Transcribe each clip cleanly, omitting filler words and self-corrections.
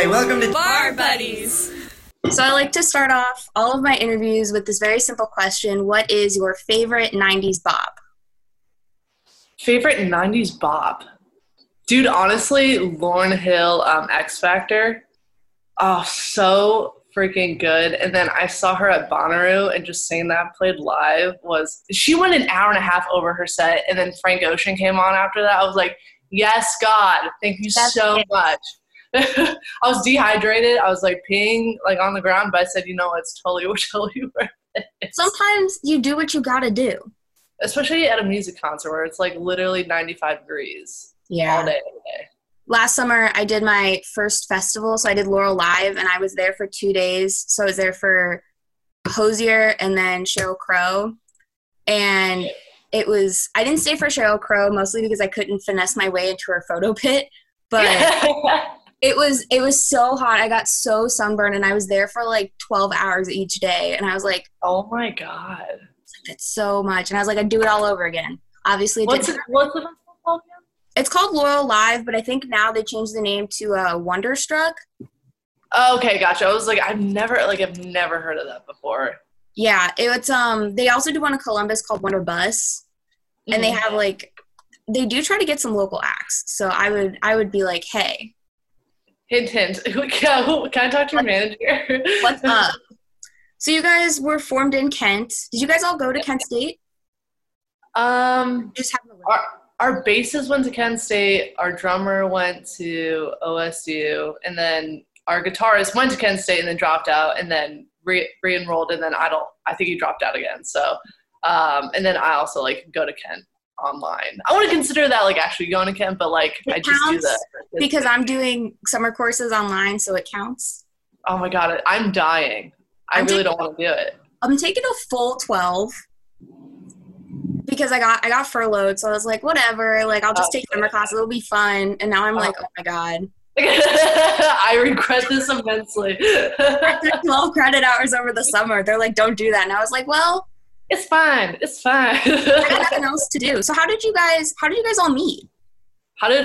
Hi, welcome to Bar Buddies. So I like to start off all of my interviews with this very simple question. What is your favorite 90s bop? Favorite 90s bop? Dude, honestly, Lauryn Hill, X Factor. Oh, so freaking good. And then I saw her at Bonnaroo, and just seeing that played live she went an hour and a half over her set, and then Frank Ocean came on after that. I was like, yes, God, thank you so much. I was dehydrated. I was like peeing like on the ground, but I said, you know what, it's totally worth it. Sometimes you do what you gotta do. Especially at a music concert where it's like literally 95 degrees all day, every day. Last summer, I did my first festival, so I did Laurel Live, and I was there for 2 days. So I was there for Hozier and then Sheryl Crow. And I didn't stay for Sheryl Crow, mostly because I couldn't finesse my way into her photo pit. But it was so hot. I got so sunburned, and I was there for like 12 hours each day. And I was like, oh my God. That's so much. And I was like, I'd do it all over again. Obviously, what's the festival called again? It's called Laurel Live, but I think now they changed the name to Wonderstruck. Oh, okay, gotcha. I was like, I've never heard of that before. Yeah, it's they also do one in Columbus called Wonder Bus, and they have they do try to get some local acts. So I would be like, hey, hint, can I talk to your manager? What's up? So you guys were formed in Kent. Did you guys all go to Kent State? Just have our bassist went to Kent State, our drummer went to OSU, and then our guitarist went to Kent State and then dropped out and then re-enrolled, and then I think he dropped out again. So, and then I also go to Kent online. I want to consider that actually going to Kent, but I just do that. Because I'm doing summer courses online, so it counts. Oh my God, I'm dying. I really don't want to do it. I'm taking a full 12. Because I got furloughed, so I was like, whatever, I'll just take summer classes, it'll be fun. And now I'm like, oh my God. I regret this immensely. I took 12 credit hours over the summer. They're like, don't do that. And I was like, well, it's fine. I got nothing else to do. So how did you guys all meet? I've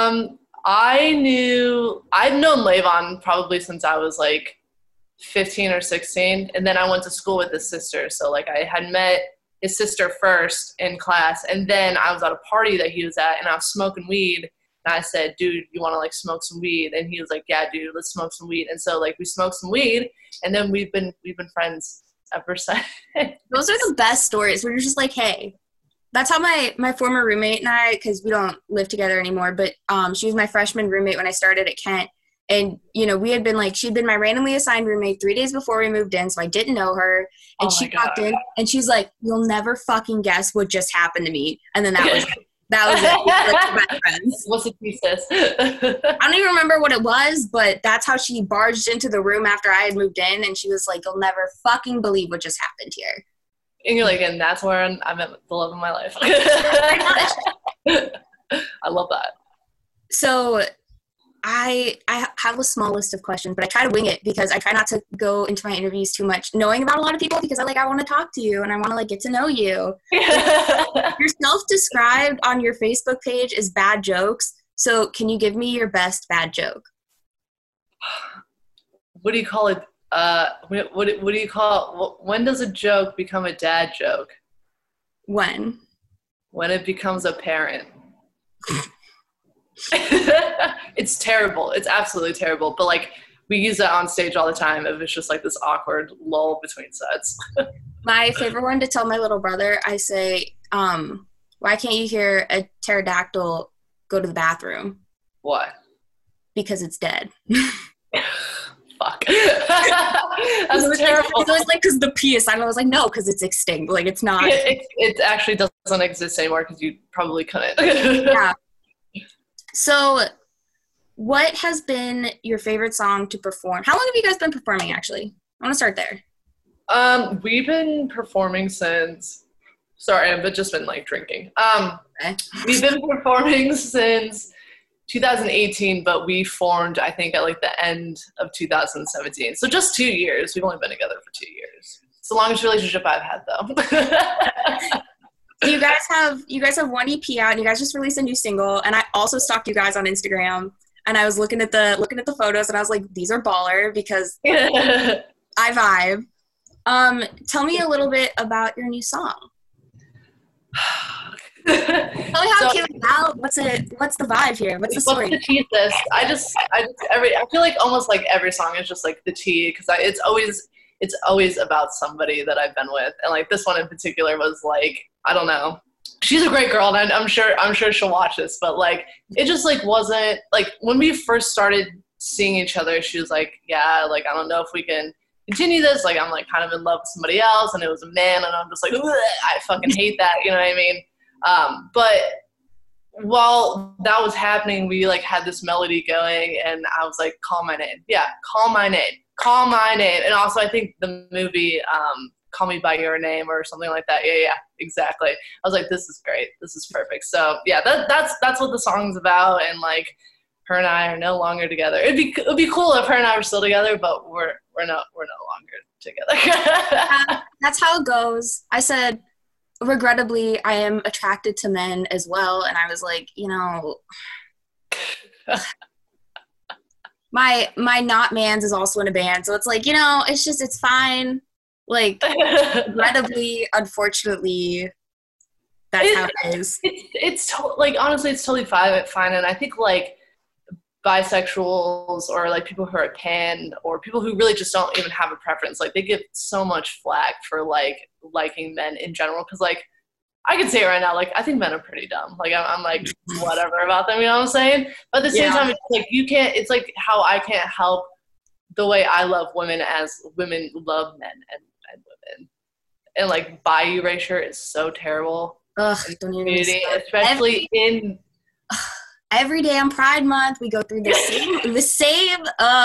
known Lavon probably since I was 15 or 16, and then I went to school with his sister. So I had met his sister first in class, and then I was at a party that he was at, and I was smoking weed, and I said, dude, you want to smoke some weed? And he was like, yeah, dude, let's smoke some weed. And so we smoked some weed, and then we've been friends ever since. Those are the best stories where you're just like, hey. That's how my former roommate and I, because we don't live together anymore, but she was my freshman roommate when I started at Kent. And, we had been she'd been my randomly assigned roommate 3 days before we moved in, so I didn't know her. And she walked in, and she's like, you'll never fucking guess what just happened to me. And then that was it. We were best friends. What's the thesis? I don't even remember what it was, but that's how she barged into the room after I had moved in, and she was like, you'll never fucking believe what just happened here. And you're and that's where I met the love of my life. I love that. So I have a small list of questions, but I try to wing it because I try not to go into my interviews too much knowing about a lot of people, because I want to talk to you and I want to get to know you. You're self-described on your Facebook page as bad jokes. So can you give me your best bad joke? What do you call it? What do you call it? When does a joke become a dad joke? When it becomes apparent. It's terrible. It's absolutely terrible. But we use that on stage all the time. If it's just this awkward lull between sets. My favorite one to tell my little brother, I say, why can't you hear a pterodactyl go to the bathroom? Why? Because it's dead. Fuck. That's terrible. It was because the P is silent. I was like, no, because it's extinct. It's not. It actually doesn't exist anymore because you probably couldn't. Yeah. So what has been your favorite song to perform? How long have you guys been performing, actually? I want to start there. We've been performing since – sorry, I've just been, drinking. Okay. We've been performing since 2018, but we formed, I think, at, the end of 2017. So just 2 years. We've only been together for 2 years. It's the longest relationship I've had, though. You guys have one EP out, and you guys just released a new single, and I also stalked you guys on Instagram. and I was looking at the photos, and I was like, these are baller because I vibe. Tell me a little bit about your new song. Tell me how it came out. What's the vibe here? What's the story? What's the thesis? I feel like almost like every song is just like the tea, because it's always about somebody that I've been with, and like this one in particular was like, I don't know. She's a great girl, and I'm sure she'll watch this, but like it just like wasn't like when we first started seeing each other, she was like, yeah, like I don't know if we can continue this, like I'm like kind of in love with somebody else, and it was a man, and I'm just like, I fucking hate that, you know what I mean? But while that was happening, we like had this melody going, and I was like, call my name. Yeah, call my name. And also I think the movie Call Me By Your Name or something like that. Yeah, exactly. I was like, this is great. This is perfect. So yeah, that's what the song's about. And like her and I are no longer together. It'd be cool if her and I were still together, but we're no longer together. That's how it goes. I said, regrettably, I am attracted to men as well. And I was like, you know, my not mans is also in a band. So it's like, you know, it's fine. Like, regrettably, unfortunately, that's how it is. Like, honestly, it's totally fine. And I think, like, bisexuals or, like, people who are pan or people who really just don't even have a preference, like, they get so much flack for, like, liking men in general. Because, like, I can say it right now, like, I think men are pretty dumb. Like, I'm like, whatever about them, you know what I'm saying? But at the same time, it's like, it's like how I can't help the way I love women as women love men and women. And like bi erasure is so terrible. Ugh, don't even especially every day on Pride Month we go through the same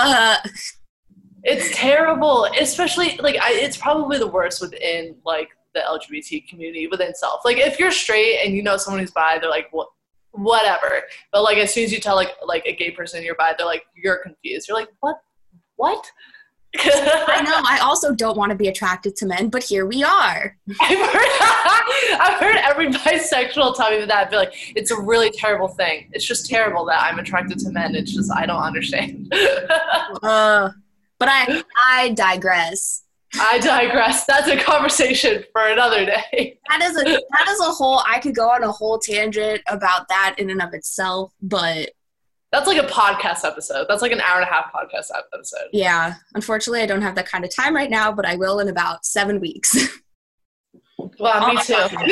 it's terrible, especially like it's probably the worst within like the LGBT community within itself. Like if you're straight and you know someone who's bi, they're like whatever, but like as soon as you tell like a gay person you're bi, they're like, you're confused. You're like, what? I know. I also don't want to be attracted to men, but here we are. I've heard every bisexual tell me that. I feel like it's a really terrible thing. It's just terrible that I'm attracted to men. It's just I don't understand. But I digress. That's a conversation for another day. That is a whole. I could go on a whole tangent about that in and of itself, but. That's like a podcast episode. That's like an hour and a half podcast episode. Yeah. Unfortunately, I don't have that kind of time right now, but I will in about 7 weeks. Well, me too.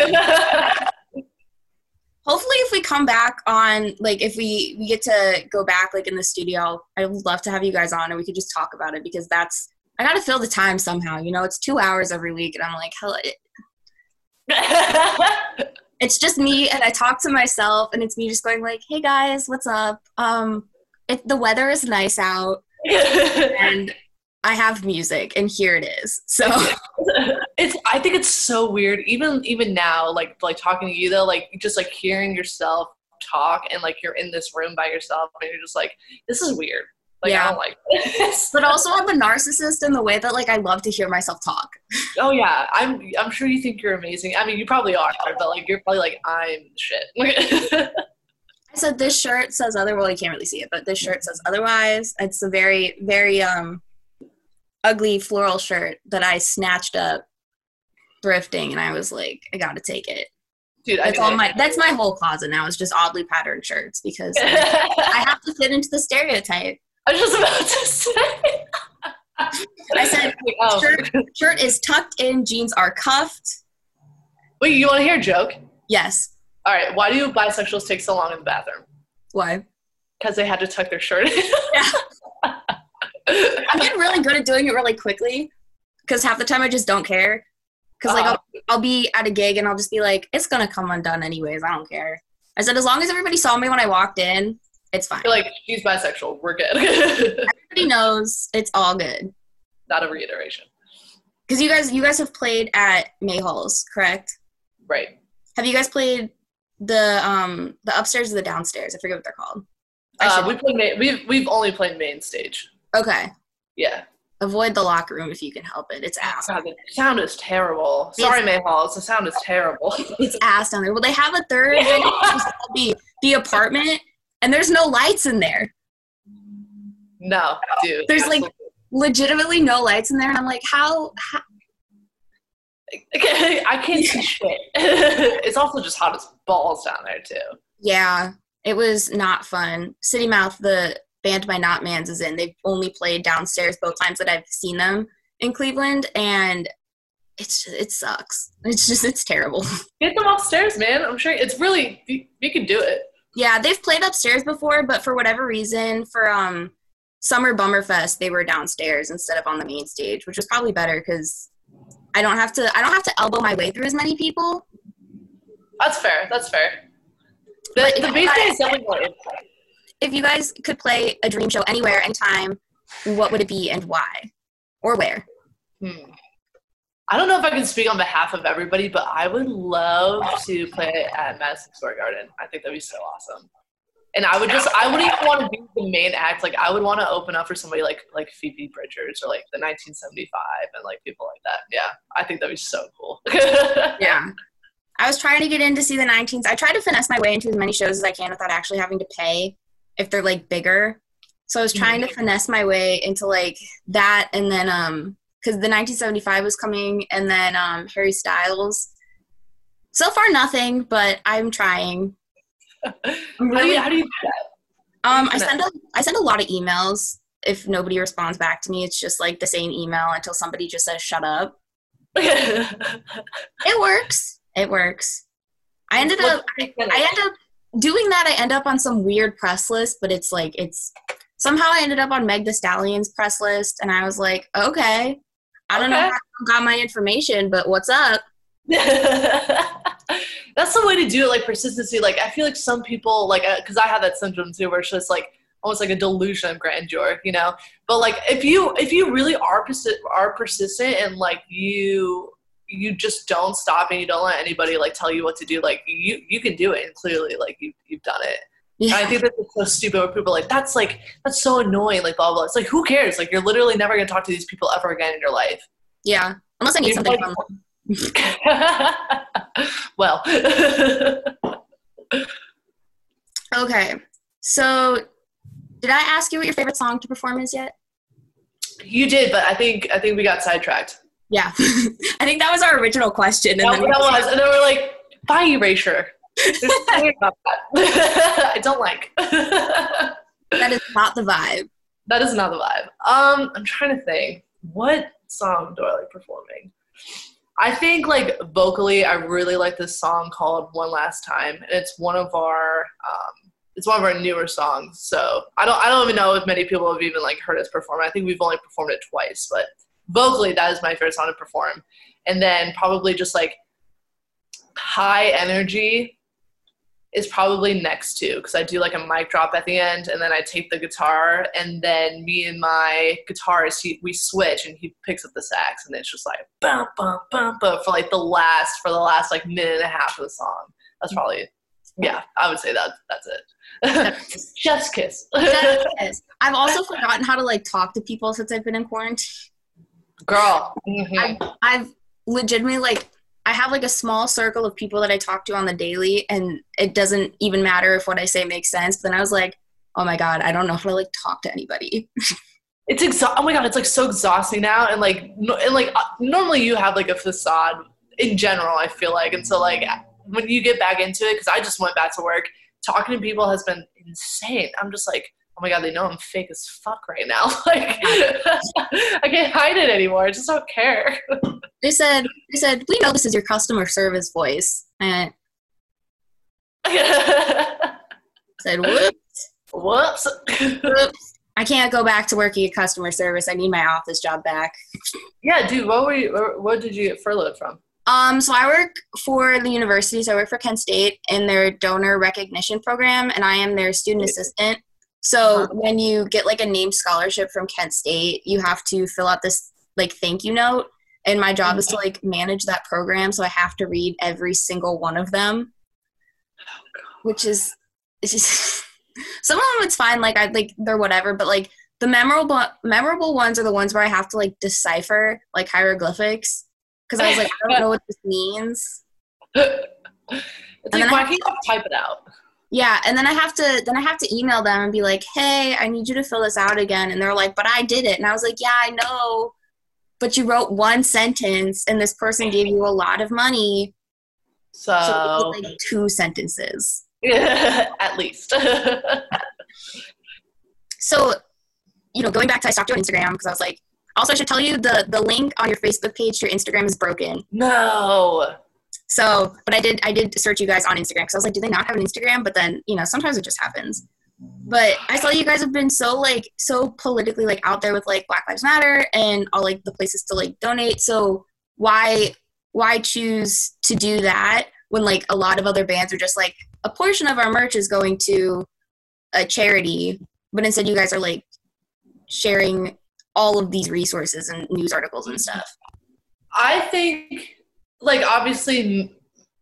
Hopefully, if we come back on, like, if we get to go back, like, in the studio, I would love to have you guys on and we could just talk about it because I got to fill the time somehow. You know, it's 2 hours every week and I'm like, hell, it's just me, and I talk to myself, and it's me just going like, hey, guys, what's up? The weather is nice out, and I have music, and here it is. So I think it's so weird, even now, like talking to you, though, like, just, like, hearing yourself talk, and, like, you're in this room by yourself, and you're just like, this is weird. Like, yeah. I don't like this. But also I'm a narcissist in the way that, like, I love to hear myself talk. Oh, yeah. I'm sure you think you're amazing. I mean, you probably are, but, like, you're probably like, I'm shit. I said this shirt says otherwise. Well, you can't really see it, but this shirt says otherwise. It's a very, very ugly floral shirt that I snatched up thrifting, and I was like, I gotta take it. Dude, that's my whole closet now. It's just oddly patterned shirts because I have to fit into the stereotype. I was just about to say. I said, shirt is tucked in, jeans are cuffed. Wait, you want to hear a joke? Yes. All right, why do bisexuals take so long in the bathroom? Why? Because they had to tuck their shirt in. Yeah. I'm getting really good at doing it really quickly because half the time I just don't care. Because, like, I'll be at a gig and I'll just be like, it's going to come undone anyways. I don't care. I said, as long as everybody saw me when I walked in, it's fine. You're like, she's bisexual. We're good. Everybody knows it's all good. Not a reiteration. Because you guys have played at Mayhalls, correct? Right. Have you guys played the upstairs or the downstairs? I forget what they're called. We've only played main stage. Okay. Yeah. Avoid the locker room if you can help it. It's ass. God, the sound is terrible. Sorry, Mayhalls. The sound is terrible. It's ass down there. Well, they have a third venue, the apartment, and there's no lights in there. No, dude. There's like legitimately no lights in there, and I'm like, how? I can't see shit. It's also just hot as balls down there too. Yeah, it was not fun. City Mouth, the band by Not Mans, is in. They've only played downstairs both times that I've seen them in Cleveland, and it sucks. It's terrible. Get them upstairs, man. I'm sure it's really you can do it. Yeah, they've played upstairs before, but for whatever reason, for Summer Bummerfest, they were downstairs instead of on the main stage, which was probably better because I don't have to elbow my way through as many people. That's fair. The bass band is definitely more impact. If you guys could play a dream show anywhere, anytime, what would it be and why? Or where? I don't know if I can speak on behalf of everybody, but I would love to play at Madison Square Garden. I think that'd be so awesome. And I wouldn't even want to be the main act. Like, I would want to open up for somebody like Phoebe Bridgers or like the 1975 and like people like that. Yeah, I think that'd be so cool. Yeah. I was trying to get in to see the 19s. I tried to finesse my way into as many shows as I can without actually having to pay if they're like bigger. So I was trying to finesse my way into like that, and then because the 1975 was coming, and then Harry Styles. So far, nothing, but I'm trying. How do you do that? I send a lot of emails. If nobody responds back to me, it's just like the same email until somebody just says "shut up." It works. I end up doing that. I end up on some weird press list, but it's somehow I ended up on Meg Thee Stallion's press list, and I was like, okay, I don't know how you got my information, but what's up? That's the way to do it, like persistency. Like, I feel like some people, like, because I have that syndrome too, where it's just like almost like a delusion of grandeur, you know. But like, if you really are persistent and like you just don't stop and you don't let anybody like tell you what to do, like you can do it, and clearly like you've done it. Yeah. And I think that's so stupid when people are like, that's so annoying, like blah blah. It's like, who cares? Like, you're literally never gonna talk to these people ever again in your life. Yeah, unless I need something from them. Well. Okay, so did I ask you what your favorite song to perform is yet? You did, but I think we got sidetracked. Yeah. I think that was our original question. And and then we're like, bye, Erasure. There's something about that. I don't like. That is not the vibe. That is not the vibe. I'm trying to think. What song do I like performing? I think, like, vocally, I really like this song called One Last Time. And it's one of our newer songs. So I don't even know if many people have even, like, heard us perform. I think we've only performed it twice, but vocally, that is my favorite song to perform. And then probably just, like, High Energy is probably next to, because I do, like, a mic drop at the end, and then I take the guitar, and then me and my guitarist, we switch, and he picks up the sax, and it's just like, bum, bum, bum, bum, for the last, like, minute and a half of the song. That's probably, yeah, I would say that's it. Chef's kiss. Chef's kiss. I've also forgotten how to, like, talk to people since I've been in quarantine. Girl. I've legitimately, like, I have, like, a small circle of people that I talk to on the daily, and it doesn't even matter if what I say makes sense. But then I was like, oh, my God, I don't know how to, like, talk to anybody. Oh, my God, it's, like, so exhausting now. And, normally you have, like, a facade in general, I feel like. And so, like, when you get back into it, because I just went back to work, talking to people has been insane. I'm just like, oh, my God, they know I'm fake as fuck right now. Like, I can't hide it anymore. I just don't care. They said, we know this is your customer service voice. And said, whoops. I can't go back to working at customer service. I need my office job back. Yeah, dude, what did you get furloughed from? So I work for the university. So I work for Kent State in their donor recognition program, and I am their student assistant. So when you get, like, a named scholarship from Kent State, you have to fill out this, like, thank you note. And my job is to, like, manage that program. So I have to read every single one of them, which is, it's just, some of them it's fine. Like, they're whatever. But, like, the memorable ones are the ones where I have to, like, decipher, like, hieroglyphics. Because I was like, I don't know what this means. It's like, why can't you type it out? Yeah, and then I have to email them and be like, hey, I need you to fill this out again. And they're like, but I did it. And I was like, yeah, I know, but you wrote one sentence and this person gave you a lot of money. So it was like 2 sentences. At least. So, going back to I stalked you on Instagram because I was like, also I should tell you the link on your Facebook page to your Instagram is broken. No. So, but I did search you guys on Instagram because I was like, do they not have an Instagram? But then, sometimes it just happens. But I saw you guys have been so politically like out there with like Black Lives Matter and all like the places to like donate. So why choose to do that when like a lot of other bands are just like a portion of our merch is going to a charity, but instead you guys are like sharing all of these resources and news articles and stuff? I think, like, obviously,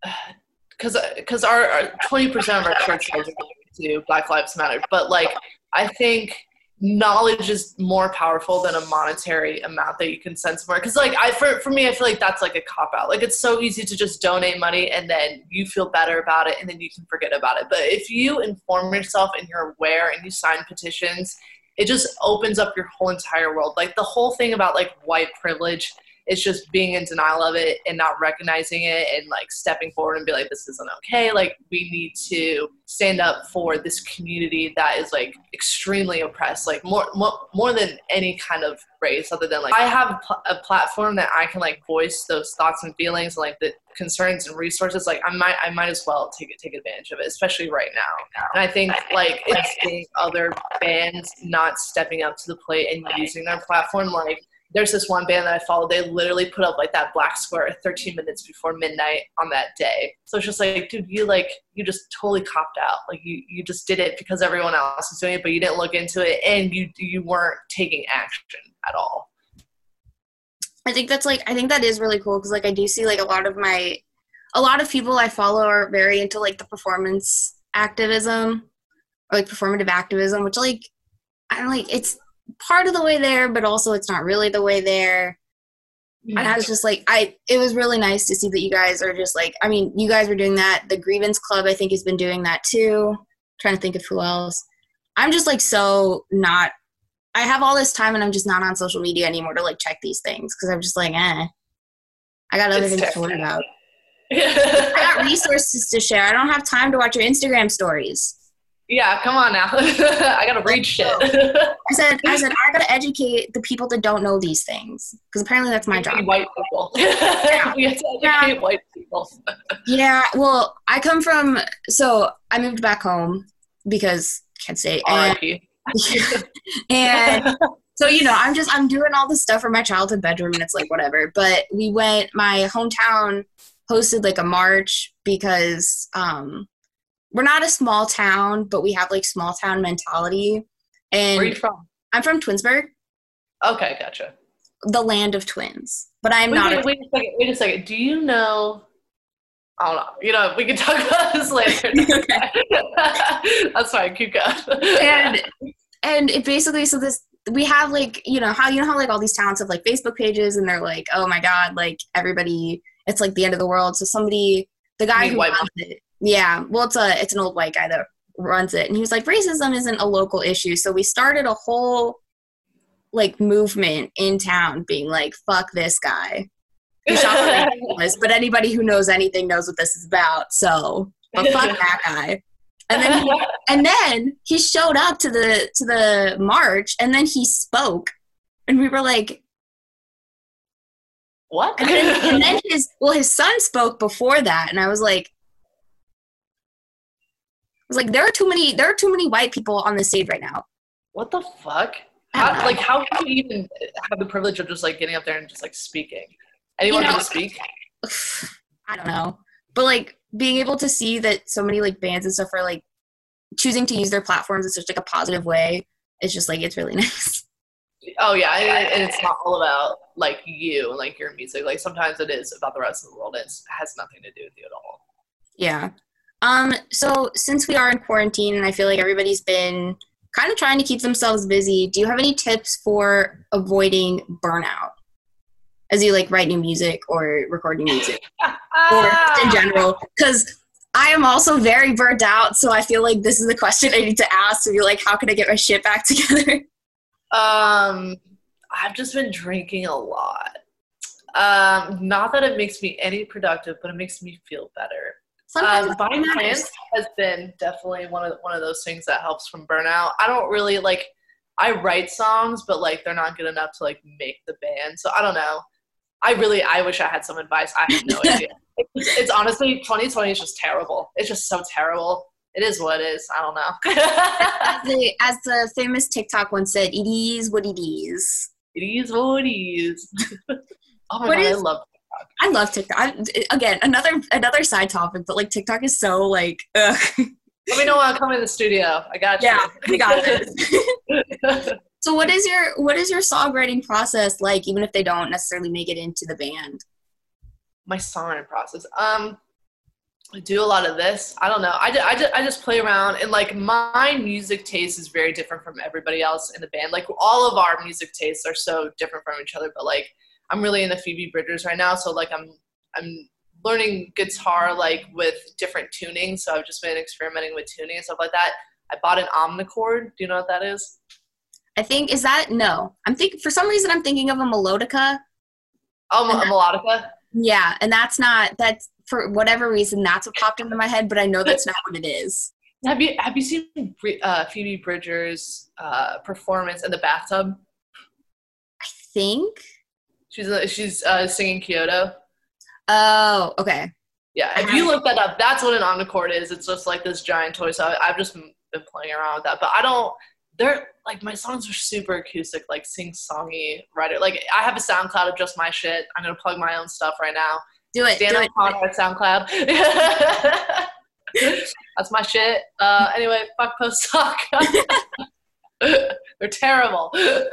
because our 20% of our church sales are going to Black Lives Matter, but like, I think knowledge is more powerful than a monetary amount that you can send somewhere. Because like, for me, I feel like that's like a cop out. Like, it's so easy to just donate money and then you feel better about it and then you can forget about it. But if you inform yourself and you're aware and you sign petitions, it just opens up your whole entire world. Like, the whole thing about like white privilege, it's just being in denial of it and not recognizing it and like stepping forward and be like, this isn't okay. Like, we need to stand up for this community that is like extremely oppressed, like more than any kind of race other than like, I have a platform that I can like voice those thoughts and feelings and like the concerns and resources. Like, I might as well take advantage of it, especially right now. And I think like it's seeing other bands not stepping up to the plate and using their platform. Like, there's this one band that I follow, they literally put up like that black square 13 minutes before midnight on that day. So it's just like, dude, you just totally copped out. Like, you just did it because everyone else is doing it, but you didn't look into it and you weren't taking action at all. I think that is really cool because like I do see like a lot of people I follow are very into like the performance activism or like performative activism, which like I'm like, it's part of the way there, but also it's not really the way there. Yeah. And I was just like, it was really nice to see that you guys are just like, I mean, you guys were doing that. The Grievance Club, I think, has been doing that too. I'm trying to think of who else. I'm just like I have all this time and I'm just not on social media anymore to like check these things because I'm just like, I got other things to worry about. I got resources to share. I don't have time to watch your Instagram stories. Yeah, come on now. I gotta read shit. I said I gotta educate the people that don't know these things because apparently that's my job. White people. Yeah. We have to educate white people. Yeah, well, I moved back home because Kent State. And so, I'm doing all this stuff from my childhood bedroom and it's like whatever. But my hometown hosted like a march because we're not a small town, but we have like small town mentality. And where are you from? I'm from Twinsburg. Okay, gotcha. The land of twins. But I'm not. Wait a second. Do you know? I don't know. We can talk about this later. That's fine. Keep going. And it basically, so this, we have like, how like all these towns have like Facebook pages and they're like, oh my God, like everybody, it's like the end of the world. So the guy who runs it. Yeah, well, it's an old white guy that runs it. And he was like, racism isn't a local issue. So we started a whole, like, movement in town being like, fuck this guy. But anybody who knows anything knows what this is about. So, but fuck that guy. And then he showed up to the march and then he spoke. And we were like, what? And then his son spoke before that. And I was like, there are too many white people on the stage right now. What the fuck? How can you even have the privilege of just like getting up there and just like speaking? Anyone can speak? I don't know. But like being able to see that so many like bands and stuff are like choosing to use their platforms in such like a positive way, it's just like, it's really nice. Oh yeah, and it's not all about like you and like your music. Like sometimes it is about the rest of the world and it has nothing to do with you at all. Yeah. So since we are in quarantine and I feel like everybody's been kind of trying to keep themselves busy, do you have any tips for avoiding burnout as you like write new music or record new music or in general? Because I am also very burnt out, so I feel like this is the question I need to ask to be like, how can I get my shit back together? I've just been drinking a lot. Not that it makes me any productive, but it makes me feel better. Buying plants has been definitely one of those things that helps from burnout. I don't really like. I write songs, but like they're not good enough to like make the band. So I don't know. I wish I had some advice. I have no idea. It's honestly 2020 is just terrible. It's just so terrible. It is what it is. I don't know. As the famous TikTok one said, it is what it is. It is what it is. Oh my God, I love TikTok. I love TikTok. Again, another side topic, but like TikTok is so like, ugh. Let me know when I come in the studio. I got you. Yeah, we got it. So what is your songwriting process like, even if they don't necessarily make it into the band? My songwriting process. I do a lot of this. I don't know. I just play around, and like my music taste is very different from everybody else in the band. Like all of our music tastes are so different from each other, but like I'm really into Phoebe Bridgers right now, so like I'm learning guitar like with different tunings. So I've just been experimenting with tuning and stuff like that. I bought an omnichord. Do you know what that is? I'm thinking for some reason I'm thinking of a melodica. Oh, a melodica? Yeah, and that's for whatever reason that's what popped into my head, but I know that's not what it is. Have you seen Phoebe Bridgers' performance in the bathtub? I think she's singing Kyoto. Oh, okay. Yeah, if you look that up, that's what an omnichord is. It's just like this giant toy. So I've just been playing around with that, but they're like, my songs are super acoustic, like sing-songy writer. Like I have a SoundCloud of just my shit. I'm gonna plug my own stuff right now. Do it. Dan O'Connor at SoundCloud. That's my shit. Anyway, fuck Post Talk. They're terrible.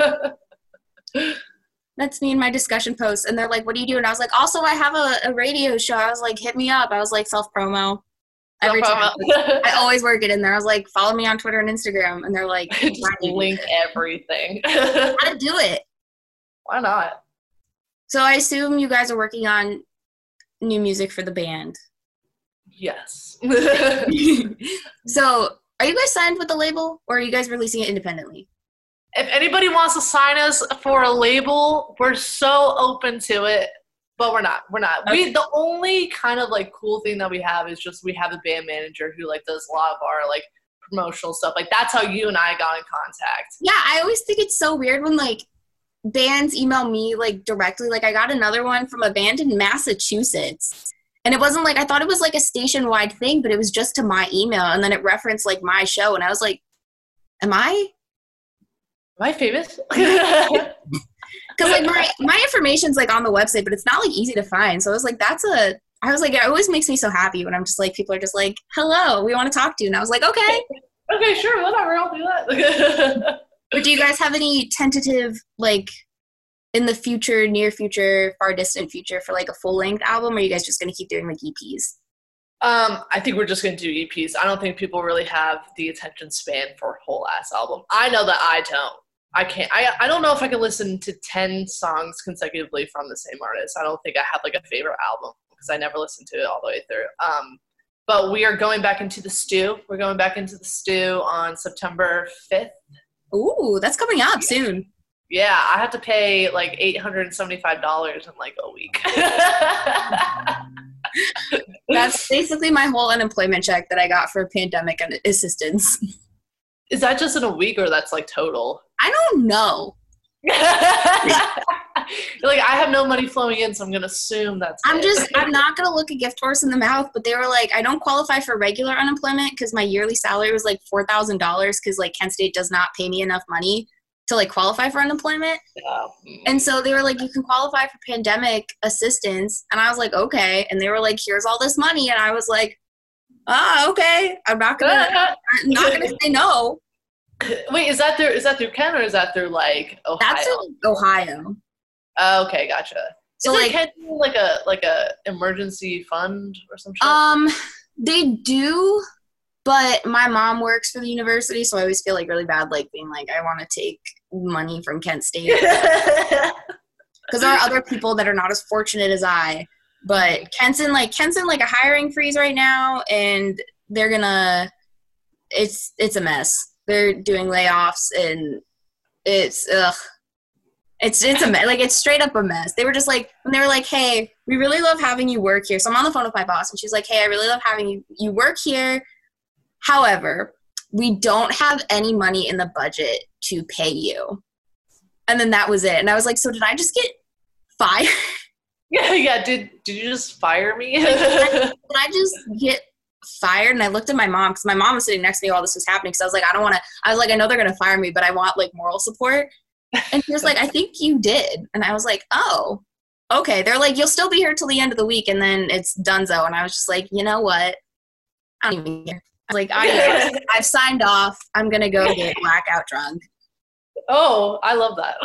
That's me in my discussion posts, and they're like, "What do you do?" And I was like, "Also, I have a radio show." I was like, "Hit me up." I was like, self-promo. Every time. I always work it in there. I was like, "Follow me on Twitter and Instagram," and they're like, just link everything. How to do it? Why not? So I assume you guys are working on new music for the band. Yes. So are you guys signed with the label, or are you guys releasing it independently? If anybody wants to sign us for a label, we're so open to it, but we're not. Okay. The only kind of like cool thing that we have is just we have a band manager who like does a lot of our like promotional stuff. Like that's how you and I got in contact. Yeah, I always think it's so weird when like bands email me like directly. Like I got another one from a band in Massachusetts. And it wasn't like, I thought it was like a station-wide thing, but it was just to my email. And then it referenced like my show. And I was like, am I famous? Because like my information's like on the website, but it's not like easy to find. So I was like, it always makes me so happy when I'm just like, people are just like, hello, we want to talk to you. And I was like, okay. Okay, sure, whatever, I'll do that. But do you guys have any tentative, like, in the future, near future, far distant future for like a full-length album, or are you guys just going to keep doing like EPs? I think we're just going to do EPs. I don't think people really have the attention span for a whole-ass album. I know that I don't. I can't. I don't know if I can listen to 10 songs consecutively from the same artist. I don't think I have like a favorite album because I never listened to it all the way through. But we are going back into the stew. We're going back into the stew on September 5th. Ooh, that's coming up soon. Yeah, I have to pay like $875 in like a week. That's basically my whole unemployment check that I got for pandemic assistance. Is that just in a week or that's like total? I don't know. Like, I have no money flowing in, so I'm going to assume that's I'm not going to look a gift horse in the mouth, but they were like, I don't qualify for regular unemployment because my yearly salary was like $4,000 because like Kent State does not pay me enough money to like qualify for unemployment. And so they were like, you can qualify for pandemic assistance. And I was like, okay. And they were like, here's all this money. And I was like, okay. I'm not gonna say no. Wait, is that through Kent or is that through like Ohio? That's in Ohio. Oh, okay, gotcha. So like Kent like a emergency fund or some shit? They do. But my mom works for the university, so I always feel like really bad, like being like, I want to take money from Kent State. Because there are other people that are not as fortunate as I But Kent's in like a hiring freeze right now, and they're gonna. It's a mess. They're doing layoffs, and it's It's a mess. Like, it's straight up a mess. They were just like, when they were like, hey, we really love having you work here. So I'm on the phone with my boss, and she's like, hey, I really love having you work here. However, we don't have any money in the budget to pay you. And then that was it. And I was like, so did I just get fired? Yeah. Did you just fire me? Did I just get fired? And I looked at my mom, because my mom was sitting next to me while this was happening. So I was like, I know they're going to fire me, but I want like moral support. And she was like, I think you did. And I was like, oh, okay. They're like, you'll still be here till the end of the week, and then it's donezo. And I was just like, you know what? I don't even care. Like, I've signed off. I'm going to go get blackout drunk. Oh, I love that.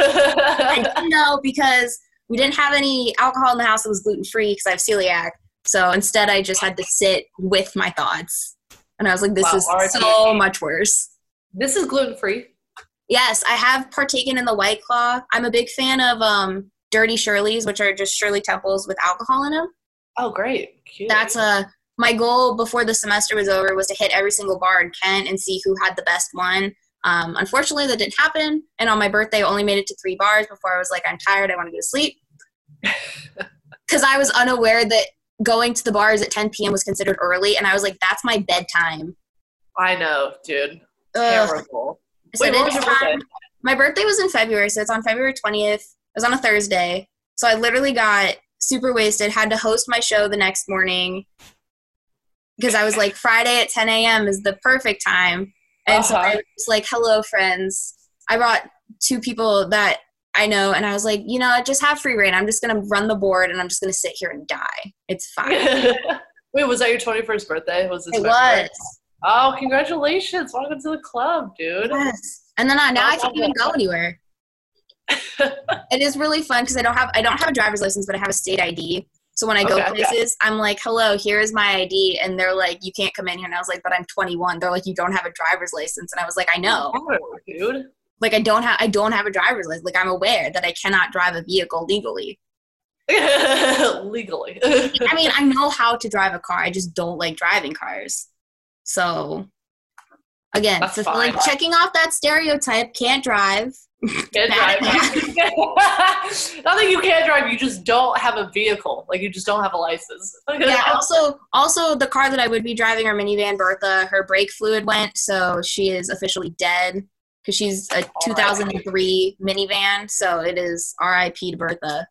I didn't know, because we didn't have any alcohol in the house that was gluten-free, because I have celiac. So instead, I just had to sit with my thoughts. And I was like, this is so much worse. This is gluten-free? Yes, I have partaken in the White Claw. I'm a big fan of Dirty Shirley's, which are just Shirley Temples with alcohol in them. Oh, great. Cute. That's my goal before the semester was over, was to hit every single bar in Kent and see who had the best one. Unfortunately, that didn't happen. And on my birthday, I only made it to 3 bars before I was like, I'm tired. I want to go to sleep. Because I was unaware that going to the bars at 10 p.m. was considered early. And I was like, that's my bedtime. I know, dude. Terrible. So what was your birthday? My birthday was in February, so it's on February 20th. It was on a Thursday. So I literally got super wasted, had to host my show the next morning, because I was like, Friday at 10 a.m. is the perfect time. And so I was like, hello, friends. I brought 2 people that I know, and I was like, you know, just have free reign. I'm just going to run the board, and I'm just going to sit here and die. It's fine. Wait, was that your 21st birthday? Was this? It was. Oh, congratulations. Welcome to the club, dude. Yes. And then now I can't even go anywhere. It is really fun, because I don't have a driver's license, but I have a state ID. So when I go places, I'm like, hello, here's my ID. And they're like, you can't come in here. And I was like, but I'm 21. They're like, you don't have a driver's license. And I was like, I know. Oh, dude. Like, I don't have a driver's license. Like, I'm aware that I cannot drive a vehicle legally. Legally. I mean, I know how to drive a car. I just don't like driving cars. So, again, like checking off that stereotype, can't drive. Can't drive. Not that you can't drive, you just don't have a vehicle. Like, you just don't have a license. Yeah, also the car that I would be driving, our minivan, Bertha, her brake fluid went, so she is officially dead, because she's a 2003 minivan, so it is RIP to Bertha.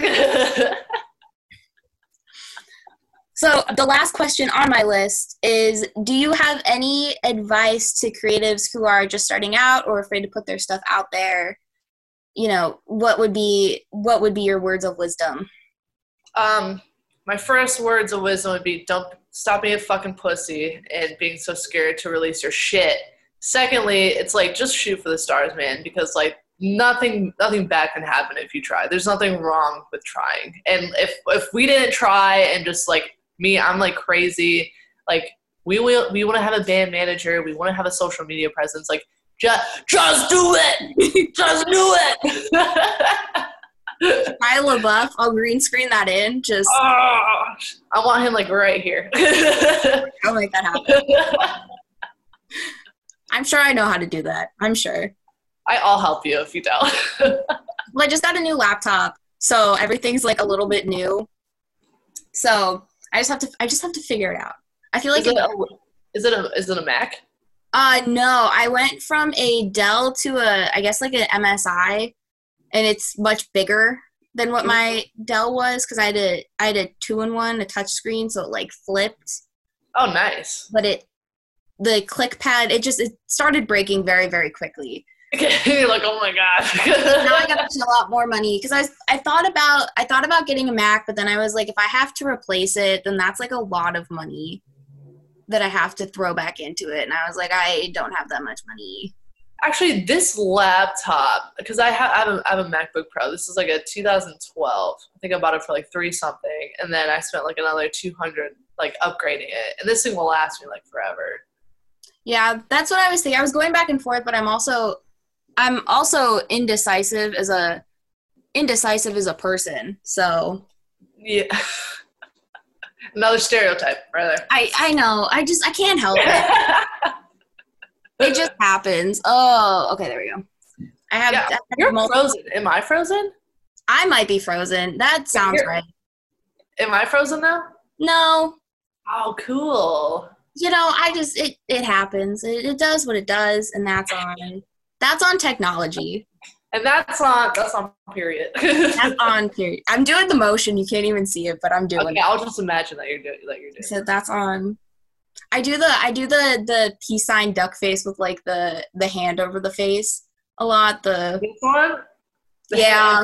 So the last question on my list is, do you have any advice to creatives who are just starting out or afraid to put their stuff out there? You know, what would be your words of wisdom? My first words of wisdom would be, don't stop being a fucking pussy and being so scared to release your shit. Secondly, it's like, just shoot for the stars, man, because like nothing bad can happen if you try. There's nothing wrong with trying. And if we didn't try, and just like me, I'm like crazy, like we want to have a band manager, we want to have a social media presence, like just do it. Just do it. Shia LaBeouf, I'll green screen that in. Just I want him like right here. I'll make that happen. I'm sure I know how to do that. I'm sure. I'll help you if you don't. Well, I just got a new laptop, so everything's like a little bit new. So I just have to figure it out. I feel like is it a Mac? No, I went from a Dell to I guess like an MSI, and it's much bigger than what my Dell was, because I had a 2-in-1, a touch screen, so it like flipped. Oh, nice. But the click pad, it started breaking very, very quickly. You're like, oh my god. Now I gotta pay a lot more money, because I thought about getting a Mac, but then I was like, if I have to replace it, then that's like a lot of money that I have to throw back into it. And I was like, I don't have that much money. Actually, this laptop, because I have a MacBook Pro. This is like a 2012. I think I bought it for like $3 something, and then I spent like another $200 like upgrading it. And this thing will last me like forever. Yeah, that's what I was thinking. I was going back and forth, but I'm also indecisive as a person. So Yeah. Another stereotype, right there. I know. I can't help it. It just happens. Oh, okay, there we go. You're frozen. Am I frozen? I might be frozen. That sounds right. Am I frozen now? No. Oh, cool. It happens. It does what it does, and that's on technology. And that's on period. That's on period. I'm doing the motion. You can't even see it, but I'm doing it. I'll just imagine that you're doing So that's on. I do the peace sign duck face with like the hand over the face a lot. This one? Yeah.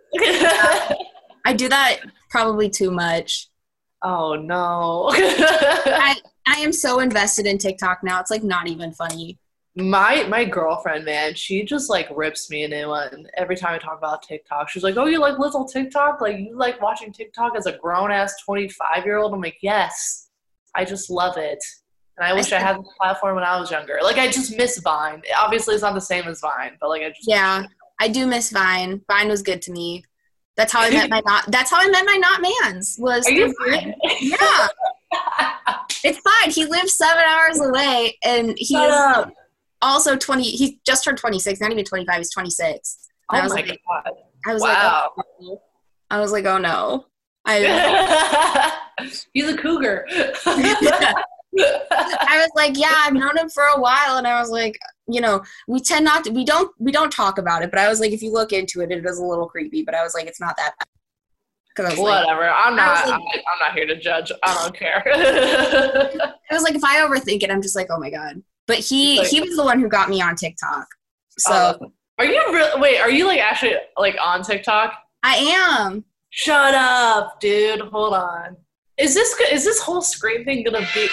I do that probably too much. Oh no. I am so invested in TikTok now. It's like not even funny. My girlfriend, man, she just like rips me a new one every time I talk about TikTok. She's like, "Oh, you like little TikTok? Like you like watching TikTok as a grown ass 25-year-old?" I'm like, "Yes, I just love it." And I wish I had the platform when I was younger. Like I just miss Vine. Obviously, it's not the same as Vine, but like I do miss Vine. Vine was good to me. That's how I met my not mans. Was through Vine. Yeah. It's fine. He lives 7 hours away, and he's also 20. He just turned 26. Not even 25. He's 26. Oh my god! I was wow. like, oh, I was like, oh no. He's a cougar. I was like, yeah, I've known him for a while, and I was like, we don't talk about it, but I was like, if you look into it, it is a little creepy, but I was like, it's not that bad. Whatever. I'm not here to judge. I don't care. I was like, if I overthink it, I'm just like, oh my god. But he was the one who got me on TikTok. So are you like actually like on TikTok? I am. Shut up, dude. Hold on. Is this whole screen thing gonna be?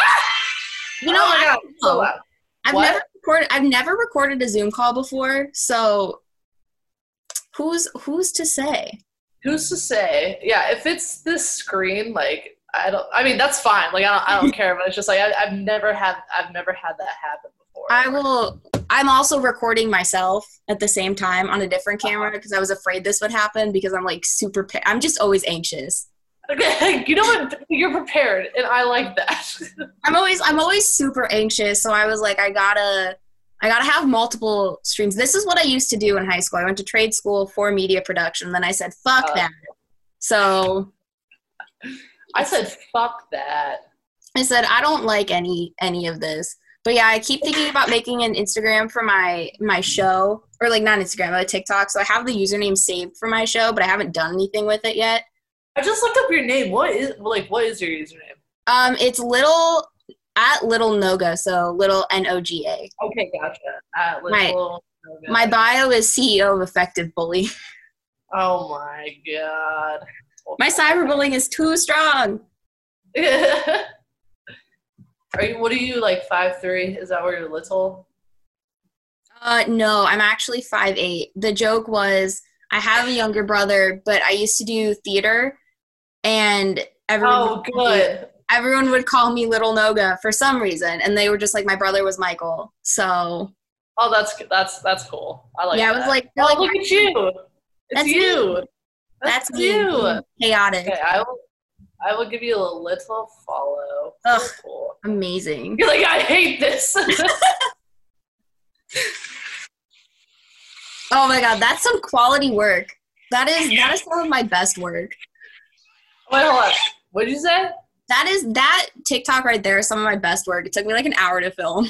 I've never recorded a Zoom call before, so who's to say? Who's to say? Yeah, if it's this screen, like I mean that's fine. Like I don't care, but it's just like I've never had that happen before. I'm also recording myself at the same time on a different camera because I was afraid this would happen because I'm like I'm just always anxious. Okay, you know what? You're prepared, and I like that. I'm always super anxious, so I was like, I gotta have multiple streams. This is what I used to do in high school. I went to trade school for media production. Then I said, fuck that. So I said, fuck that. I said, I don't like any of this. But yeah, I keep thinking about making an Instagram for my show, or like not Instagram, but TikTok. So I have the username saved for my show, but I haven't done anything with it yet. I just looked up your name. What is your username? It's little Noga, so little Noga. Okay, gotcha. My bio is CEO of Effective Bully. Oh my god. My cyberbullying is too strong. What are you like 5'3"? Is that where you're little? No, I'm actually 5'8". The joke was I have a younger brother, but I used to do theater. And everyone would call me Little Noga for some reason, and they were just like my brother was Michael. So, that's cool. I like. Yeah, that. I was like, look at you. It's you. That's you. Chaotic. Okay, I will give you a little follow. Ugh, cool. Amazing. You're like, I hate this. Oh my god, that's some quality work. That is some of my best work. Wait, hold on. What did you say? That TikTok right there is some of my best work. It took me like an hour to film.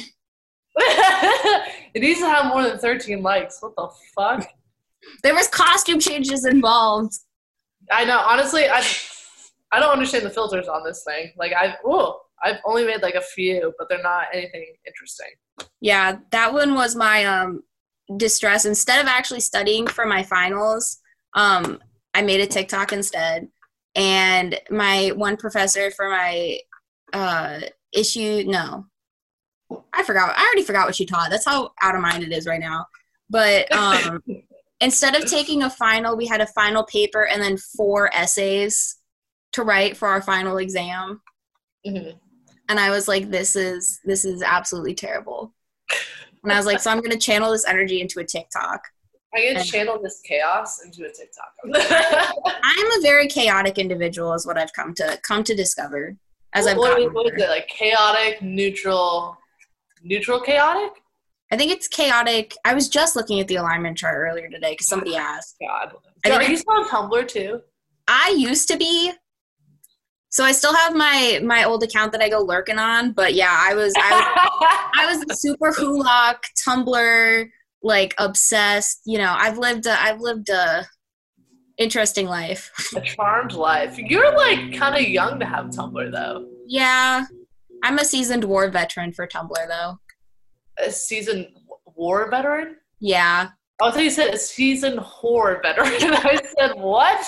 It needs to have more than 13 likes. What the fuck? There was costume changes involved. I know. Honestly, I don't understand the filters on this thing. Like I've only made like a few, but they're not anything interesting. Yeah, that one was my distress. Instead of actually studying for my finals, I made a TikTok instead. And my one professor for my issue, no. I already forgot what she taught. That's how out of mind it is right now. But instead of taking a final, we had a final paper and then 4 essays to write for our final exam. Mm-hmm. And I was like, this is absolutely terrible. And I was like, so I'm going to channel this energy into a TikTok. I can channel this chaos into a TikTok. I'm a very chaotic individual, is what I've come to discover as I've gotten What is it, like chaotic, neutral chaotic? I think it's chaotic. I was just looking at the alignment chart earlier today because somebody asked. God. Are you still on Tumblr too? I used to be. So I still have my old account that I go lurking on, but yeah, I was a super Hulock Tumblr, like obsessed. You know, I've lived a interesting life. A charmed life. You're like kind of young to have Tumblr though. Yeah, I'm a seasoned war veteran for Tumblr though. A seasoned war veteran? Yeah. I thought you said a seasoned whore veteran. I said what?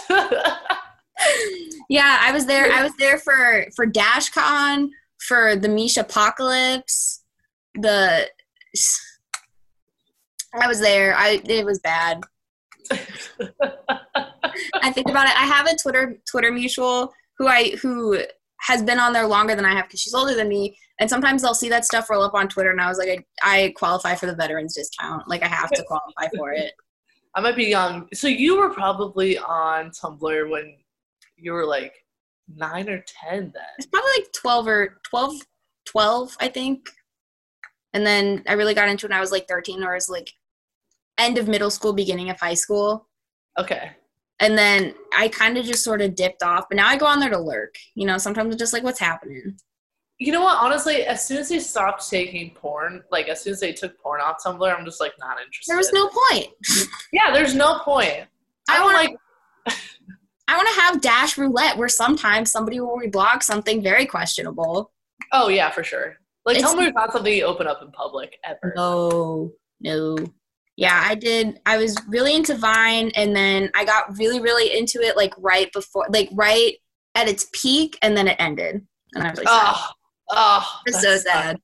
Yeah, I was there for DashCon, for the Mish Apocalypse. I was there. It was bad. I think about it. I have a Twitter mutual who has been on there longer than I have because she's older than me. And sometimes I'll see that stuff roll up on Twitter, and I was like, I qualify for the veterans discount. Like, I have to qualify for it. I might be young. So you were probably on Tumblr when you were like 9 or 10 then. It's probably like 12, I think. And then I really got into it when I was like 13, or it was like end of middle school, beginning of high school. Okay. And then I kind of just sort of dipped off. But now I go on there to lurk. You know, sometimes it's just like, what's happening? You know what? Honestly, as soon as they stopped taking porn, like as soon as they took porn off Tumblr, I'm just like not interested. There was no point. Yeah, there's no point. I want to have Dash Roulette where sometimes somebody will reblog something very questionable. Oh yeah, for sure. Like Tumblr is not something you open up in public ever. No. Yeah, I did. I was really into Vine, and then I got really, really into it like right at its peak, and then it ended. And I was like, it's so sad.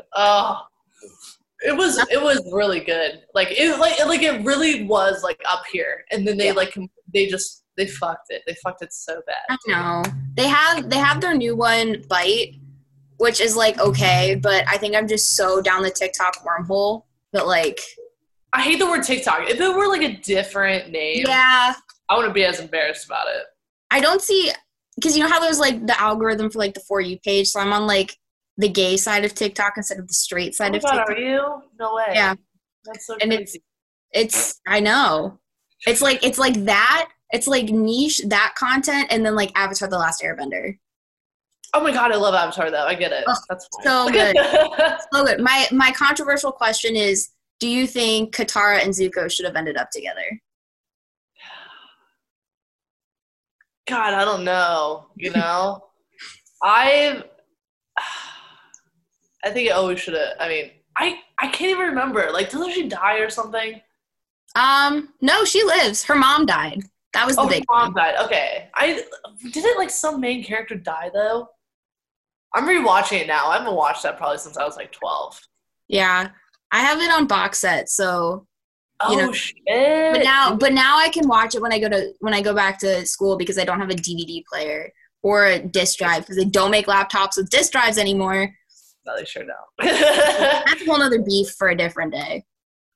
It was really good. It really was like up here, and then they fucked it. They fucked it so bad. I know. They have their new one, Bite, which is like okay, but I think I'm just so down the TikTok wormhole that like. I hate the word TikTok. If it were like a different name, yeah, I wouldn't be as embarrassed about it. I don't see, because you know how there's like the algorithm for like the For You page, so I'm on like the gay side of TikTok instead of the straight side of TikTok. Are you? No way. Yeah, that's so and crazy. It's I know, it's like that. It's like niche that content, and then like Avatar: The Last Airbender. Oh my god, I love Avatar though. I get it. Oh, that's fine. So good, so good. My controversial question is: do you think Katara and Zuko should have ended up together? God, I don't know. You know, I think it always should have. I mean, I can't even remember. Like, doesn't she die or something? No, she lives. Her mom died. That was the big. Her mom died. Okay, didn't like some main character die though. I'm rewatching it now. I haven't watched that probably since I was like 12. Yeah. I have it on box set, so you know. Shit. But now I can watch it when I go back to school because I don't have a DVD player or a disc drive because they don't make laptops with disc drives anymore. No, they sure don't. That's a whole other beef for a different day.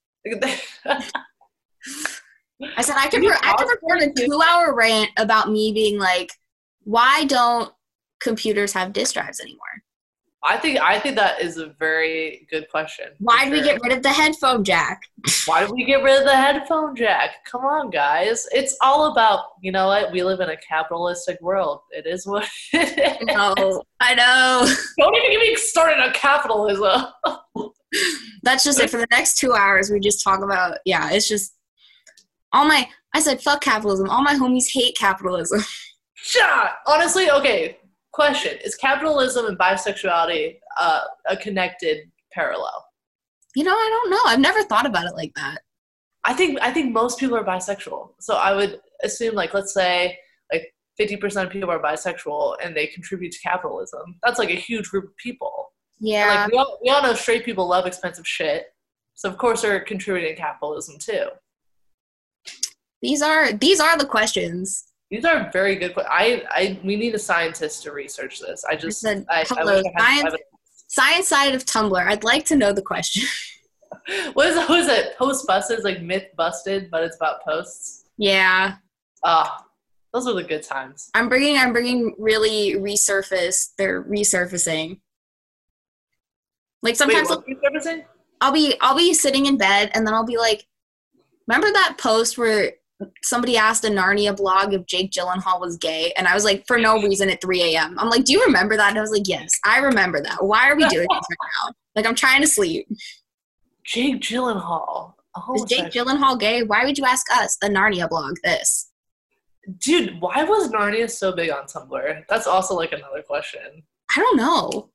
I said I could record a 2-hour rant about me being like, why don't computers have disc drives anymore? I think that is a very good question. Why did we get rid of the headphone jack? Why did we get rid of the headphone jack? Come on, guys. It's all about, you know what? We live in a capitalistic world. It is what it is. No, I know. Don't even get me started on capitalism. That's just it. For the next 2 hours, we just talk about, yeah, it's just I said, fuck capitalism. All my homies hate capitalism. Yeah, honestly, okay. Question: is capitalism and bisexuality a connected parallel? You know, I don't know. I've never thought about it like that. I think most people are bisexual. So I would assume, like, let's say, like 50% of people are bisexual and they contribute to capitalism. That's like a huge group of people. Yeah. And, like we all know straight people love expensive shit. So of course they're contributing to capitalism too. These are the questions. These are very good questions. We need a scientist to research this. I wish I had science side of Tumblr. I'd like to know the question. What is it? Post busted? It's like myth busted, but it's about posts. Yeah. Those are the good times. I'm bringing really resurfaced. They're resurfacing. Like sometimes I'll be sitting in bed and then I'll be like, remember that post where somebody asked a Narnia blog if Jake Gyllenhaal was gay? And I was like, for no reason at 3 a.m. I'm like, do you remember that? And I was like, yes, I remember that. Why are we doing this right now? Like, I'm trying to sleep. Jake Gyllenhaal. Is Jake Gyllenhaal gay? Why would you ask us, the Narnia blog, this? Dude, why was Narnia so big on Tumblr? That's also like another question. I don't know.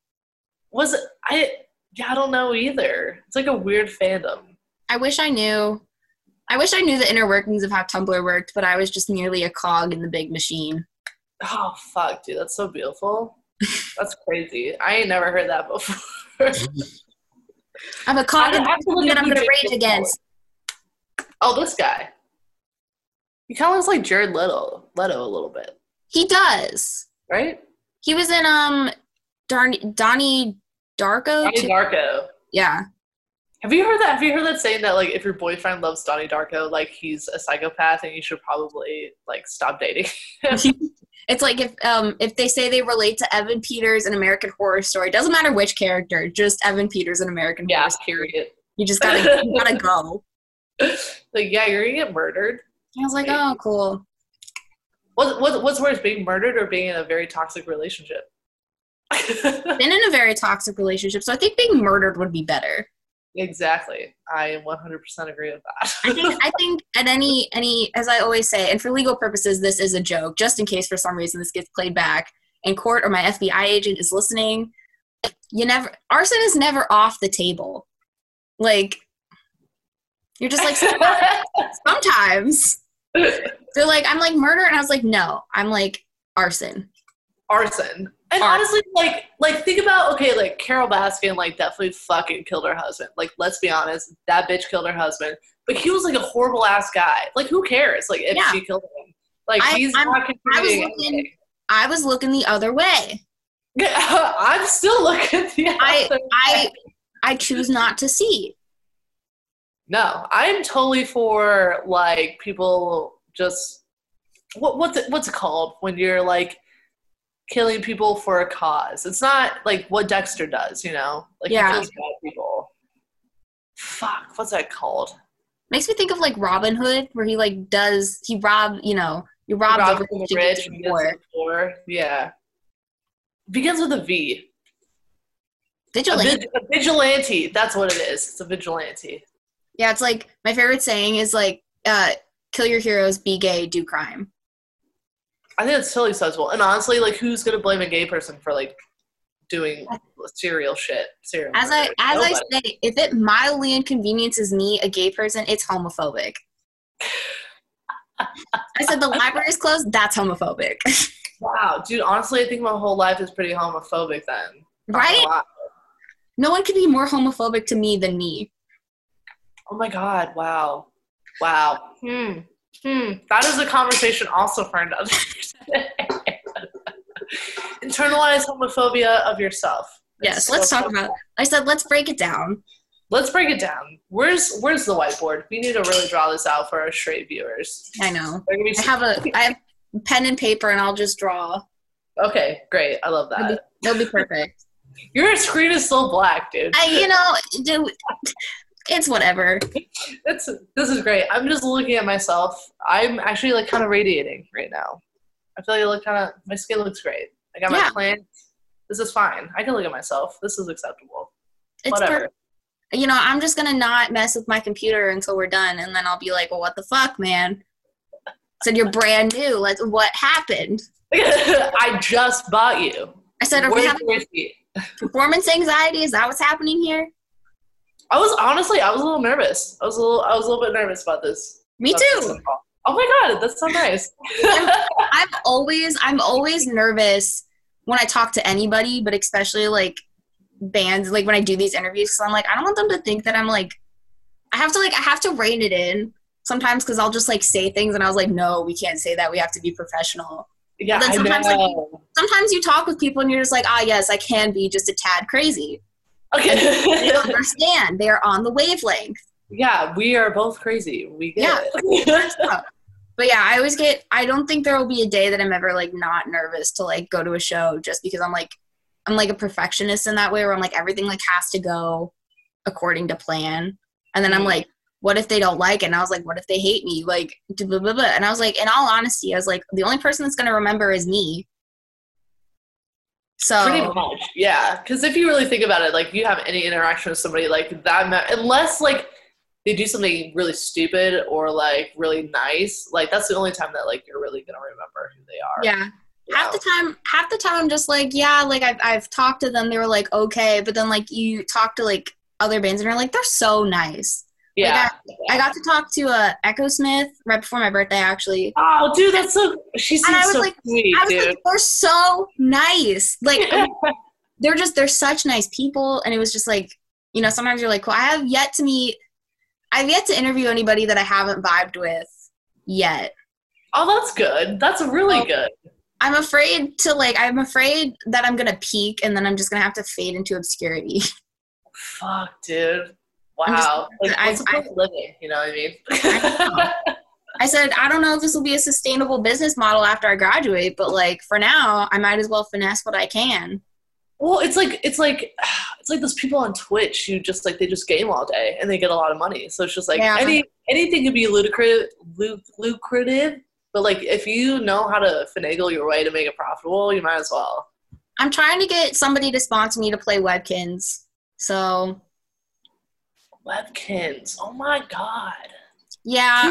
I don't know either. It's like a weird fandom. I wish I knew the inner workings of how Tumblr worked, but I was just merely a cog in the big machine. Oh, fuck, dude. That's so beautiful. That's crazy. I ain't never heard that before. I'm a cog in the machine that I'm going to rage against. Oh, this guy. He kind of looks like Jared Leto a little bit. He does. Right? He was in Donnie Darko. Donnie Darko. Yeah. Have you heard that saying that like if your boyfriend loves Donnie Darko, like he's a psychopath and you should probably like stop dating him? It's like if they say they relate to Evan Peters in American Horror Story, doesn't matter which character, just Evan Peters in American Horror Story. Period. You just gotta go. Like, yeah, you're gonna get murdered. I was like, oh, cool. What's worse, being murdered or being in a very toxic relationship? Been in a very toxic relationship, so I think being murdered would be better. Exactly. I 100% agree with that. I think at any, as I always say, and for legal purposes, this is a joke, just in case for some reason this gets played back in court or my FBI agent is listening. Arson is never off the table. Like, you're just like, sometimes. They're like, I'm like murder, and I was like, no, I'm like arson. And honestly, like think about, okay, like Carol Baskin, like definitely fucking killed her husband. Like, let's be honest, that bitch killed her husband. But he was like a horrible ass guy. Like, who cares? Like, if she killed him, like he's not contributing. I was looking the other way. I'm still looking the other way. I choose not to see. No, I'm totally for like people just what's it called when you're like killing people for a cause. It's not like what Dexter does, you know? Like, he kills bad people. Fuck, what's that called? Makes me think of like Robin Hood, where he robbed the rich to the poor. Yeah. Begins with a V. Vigilante. A vigilante. That's what it is. It's a vigilante. Yeah, it's like, my favorite saying is like, kill your heroes, be gay, do crime. I think that's totally sensible. And honestly, like, who's gonna blame a gay person for like doing serial shit? As I say, if it mildly inconveniences me, a gay person, it's homophobic. I said the library is closed. That's homophobic. Wow, dude. Honestly, I think my whole life is pretty homophobic then. Right? No one could be more homophobic to me than me. Oh my god! Wow. That is a conversation also for another day. Internalize homophobia of yourself. Yes, let's talk about it. I said let's break it down. Let's break it down. Where's the whiteboard? We need to really draw this out for our straight viewers. I know. I have pen and paper, and I'll just draw. Okay, great. I love that. That'll be perfect. Your screen is so black, dude. It's whatever. This is great. I'm just looking at myself. I'm actually like kind of radiating right now. I feel like I look my skin looks great. I got my plants. This is fine. I can look at myself. This is acceptable. It's whatever. I'm just going to not mess with my computer until we're done. And then I'll be like, well, what the fuck, man? I said, you're brand new. What happened? I just bought you. I said, are we having performance anxiety? Is that what's happening here? I was a little nervous. I was a little bit nervous about this. Me too. Oh my god, that's so nice. I'm always nervous when I talk to anybody, but especially like bands, like when I do these interviews, so I'm like, I don't want them to think that I'm like, I have to rein it in sometimes, because I'll just like say things and I was like, no, we can't say that, we have to be professional. Yeah, sometimes you talk with people and you're just like, yes, I can be just a tad crazy. Okay. They understand. They are on the wavelength. Yeah, we are both crazy. We get it. But yeah, I don't think there will be a day that I'm ever like not nervous to like go to a show just because I'm like a perfectionist in that way where I'm like everything like has to go according to plan. And then I'm like, what if they don't like it? And I was like, what if they hate me? Like, blah, blah, blah. And I was like, in all honesty, I was like, the only person that's going to remember is me. So pretty much, yeah. Because if you really think about it, like, if you have any interaction with somebody like that, unless like they do something really stupid or like really nice, like that's the only time that like you're really gonna remember who they are. Yeah. Half the time I'm just like, yeah, like I've talked to them, they were like okay, but then like you talk to like other bands and you're like, they're so nice. Yeah. Like, I got to talk to Echo Smith right before my birthday actually. Oh dude, that's so she seems so like, sweet, I was dude. like, they're so nice. Like they're such nice people, and it was just like, you know, sometimes you're like, cool, I've yet to interview anybody that I haven't vibed with yet. Oh, that's good. That's really good. I'm afraid that I'm going to peak and then I'm just going to have to fade into obscurity. Fuck, dude. Wow. What's the point of living? You know what I mean? I said, I don't know if this will be a sustainable business model after I graduate, but like for now, I might as well finesse what I can. Well, it's like those people on Twitch who just like they just game all day and they get a lot of money. So it's just like anything could be lucrative, but like if you know how to finagle your way to make it profitable, you might as well. I'm trying to get somebody to sponsor me to play Webkinz. So Webkinz, oh my god. Yeah,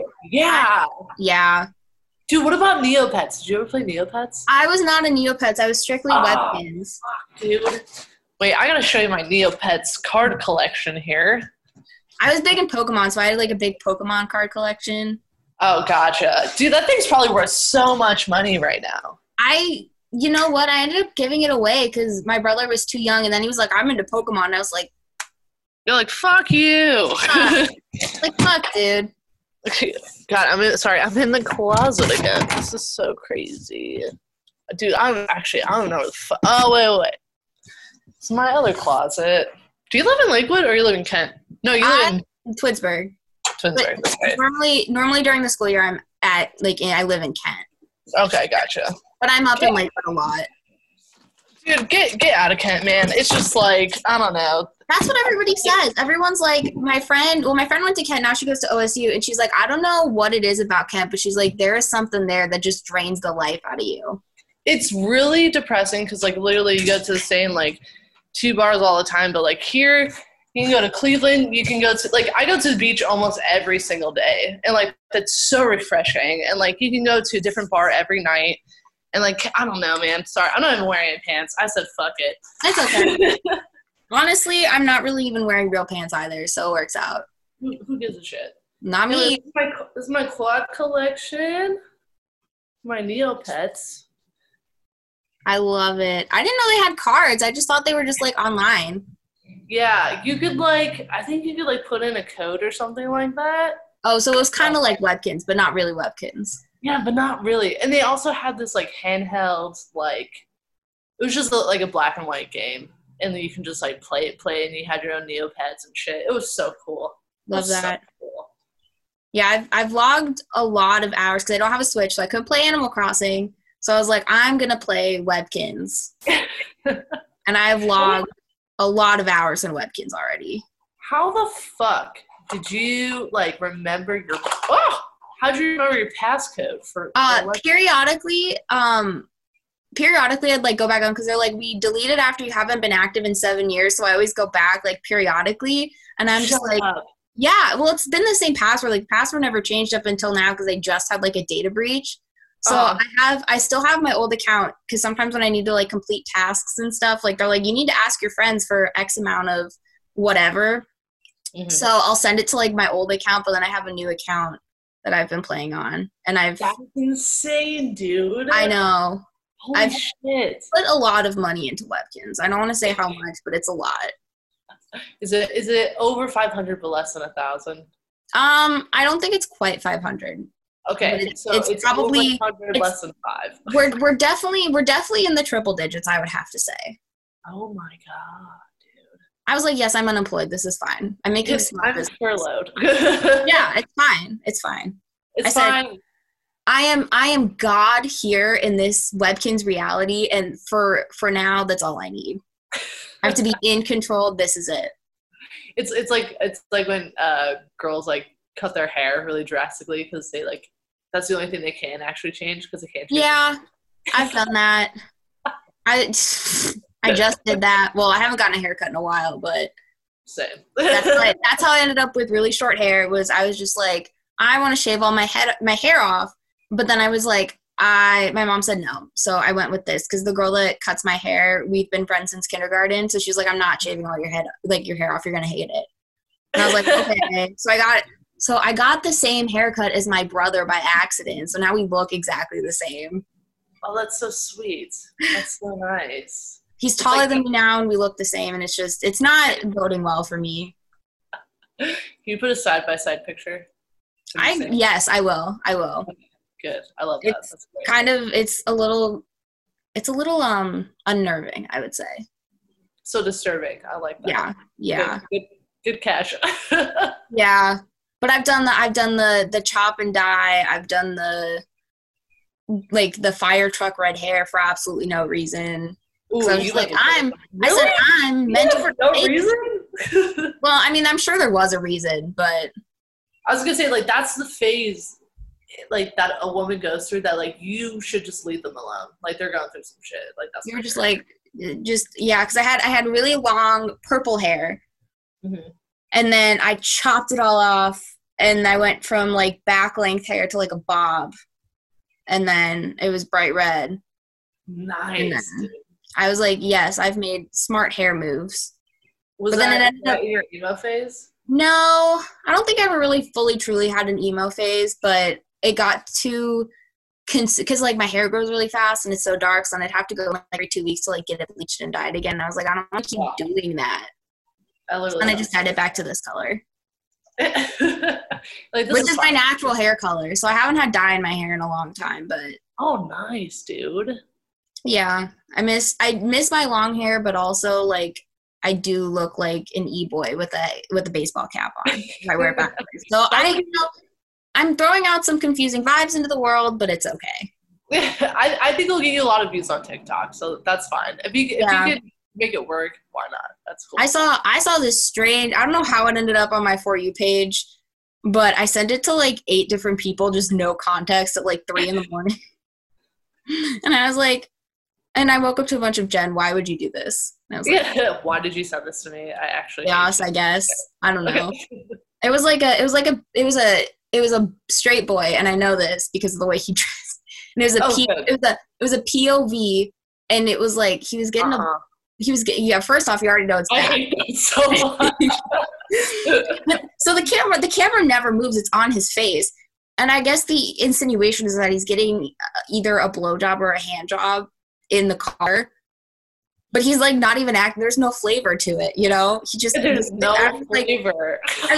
yeah. Dude, what about Neopets? Did you ever play Neopets? I was not a Neopets. I was strictly Webkinz. Fuck, dude. Wait, I gotta show you my Neopets card collection here. I was big in Pokemon, so I had like a big Pokemon card collection. Oh, gotcha. Dude, that thing's probably worth so much money right now. You know what? I ended up giving it away because my brother was too young, and then he was like, I'm into Pokemon. And I was like, you're like, fuck you. Like, fuck, dude. God, I'm in the closet again. This is so crazy. Dude, I don't know where the fuck. Oh, wait. It's my other closet. Do you live in Lakewood or you live in Kent? No, you live in Twinsburg. Twinsburg, that's right. Normally during the school year, I'm at, like, I live in Kent. Okay, gotcha. But I'm up in Lakewood a lot. Dude, get out of Kent, man. It's just like, I don't know. That's what everybody says. Everyone's like, my friend went to Kent, now she goes to OSU, and she's like, I don't know what it is about Kent, but she's like, there is something there that just drains the life out of you. It's really depressing because, like, literally you go to the same, like, 2 bars all the time, but, like, here you can go to Cleveland, you can go to, like, I go to the beach almost every single day, and, like, that's so refreshing, and, like, you can go to a different bar every night, and, like, I don't know, man. Sorry, I'm not even wearing any pants. I said fuck it. It's okay. Honestly, I'm not really even wearing real pants either, so it works out. Who gives a shit? Not me. This is my quad collection. My Neopets. I love it. I didn't know they had cards. I just thought they were just, like, online. Yeah, you could, like, I think you could, like, put in a code or something like that. Oh, so it was kind of like Webkinz, but not really Webkinz. Yeah, but not really. And they also had this, like, handheld, like, it was just, like, a black and white game. And then you can just, like, play, and you had your own Neopets and shit. It was so cool. Love that. So cool. Yeah, I've logged a lot of hours because I don't have a Switch, so I couldn't play Animal Crossing. So I was like, I'm going to play Webkinz. And I've logged a lot of hours in Webkinz already. How the fuck did you, like, remember your – how'd you remember your passcode for periodically, I'd, like, go back on because they're like, we deleted after you haven't been active in 7 years, so I always go back, like, periodically, and I'm just like, yeah, well, it's been the same password. Like, password never changed up until now because they just had, like, a data breach. So I still have my old account because sometimes when I need to, like, complete tasks and stuff, like, they're like, you need to ask your friends for X amount of whatever. Mm-hmm. So I'll send it to, like, my old account, but then I have a new account that I've been playing on. And That's insane, dude. I know. Holy shit. Put a lot of money into Webkinz. I don't want to say how much, but it's a lot. Is it over 500 but less than 1,000? I don't think it's quite 500. Okay, so it's probably over 100, less than 5. We're definitely in the triple digits, I would have to say. Oh my god, dude. I was like, yes, I'm unemployed. This is fine. I'm making smart I'm business. furloughed. Yeah, it's fine. It's fine. It's I said, fine. I am God here in this Webkinz reality, and for now, that's all I need. I have to be in control. This is it. It's like when girls like cut their hair really drastically because they like that's the only thing they can actually change because they can't change Yeah, I've done that. I just did that. Well, I haven't gotten a haircut in a while, but same. that's how I ended up with really short hair. I was just like, I want to shave all my hair off, but then I was like, my mom said no, so I went with this because the girl that cuts my hair, we've been friends since kindergarten, so she's like, I'm not shaving all your hair off. You're gonna hate it. And I was like, okay. So I got the same haircut as my brother by accident. So now we look exactly the same. Oh, that's so sweet. That's so nice. He's taller than me now, and we look the same, and it's not boding well for me. Can you put a side-by-side picture? Yes, I will. Good. I love that. That's great. It's a little unnerving, I would say. So disturbing. I like that. Yeah. Good cash. Yeah. But I've done the chop and dye. I've done the fire truck red hair for absolutely no reason. Ooh, I was like, I said I'm meant for no reason. Well, I mean, I'm sure there was a reason, but I was gonna say like that's the phase like that a woman goes through that like you should just leave them alone. Like they're going through some shit. Like that's you're just like because I had really long purple hair, and then I chopped it all off, and I went from like back length hair to like a bob, and then it was bright red. Nice. I was like, yes, I've made smart hair moves. Was that your emo phase? No, I don't think I ever really fully truly had an emo phase, but it got too because like my hair grows really fast and it's so dark, so I'd have to go every 2 weeks to like get it bleached and dyed again. And I was like, I don't want to keep doing that. And I just dyed it back to this color. Which is my natural hair color. So I haven't had dye in my hair in a long time, but oh nice, dude. Yeah. I miss my long hair, but also like I do look like an e-boy with a baseball cap on if I wear it backwards. So I'm throwing out some confusing vibes into the world, but it's okay. I think it'll get you a lot of views on TikTok, so that's fine. If you can make it work, why not? That's cool. I saw this strange, I don't know how it ended up on my For You page, but I sent it to like 8 different people, just no context at like 3 in the morning. And I was like, and I woke up to a bunch of Jen, why would you do this? And I was like, why did you send this to me? I actually yes, I guess. I don't know. It was a straight boy, and I know this because of the way he dressed. And it was a POV, and it was like he was getting first off, you already know it's bad. I hate that so much. So the camera never moves, it's on his face. And I guess the insinuation is that he's getting either a blowjob or a hand job in the car, but he's like not even acting. There's no flavor to it, you know. There's no flavor.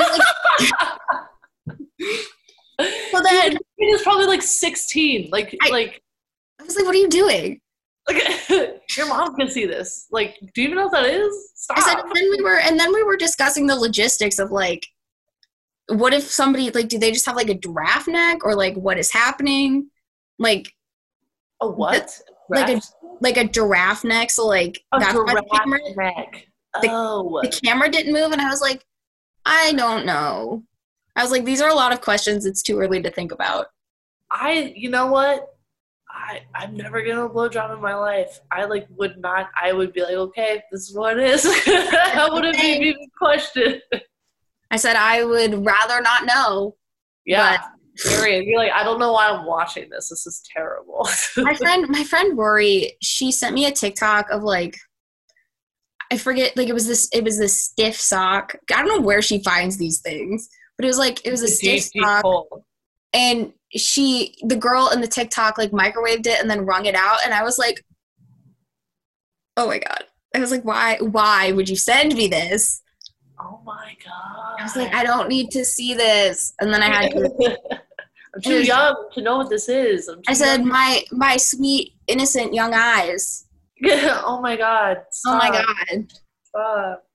So then he was probably like 16. I was like, what are you doing? Like, your mom can see this. Like, do you even know what that is? Stop. I said, and then we were discussing the logistics of like, what if somebody like, do they just have like a giraffe neck, or like what is happening? Like a what? Like a giraffe neck. So like that's why the neck. The camera didn't move, and I was like, I don't know. I was like, these are a lot of questions. It's too early to think about. You know what? I'm never getting a blowjob in my life. I would be like, okay, this is what it is. I wouldn't even question. I said I would rather not know. Yeah. You're like, I don't know why I'm watching this. This is terrible. my friend Rory, she sent me a TikTok of like, I forget, like it was this stiff sock. I don't know where she finds these things, but it was a stiff sock. And the girl in the TikTok like microwaved it and then wrung it out, and I was like, oh my god. I was like, why would you send me this? Oh my god. I was like, I don't need to see this. And then I had to I'm too young to know what this is. I said, my sweet, innocent young eyes. Oh my god. Stop. Oh my god.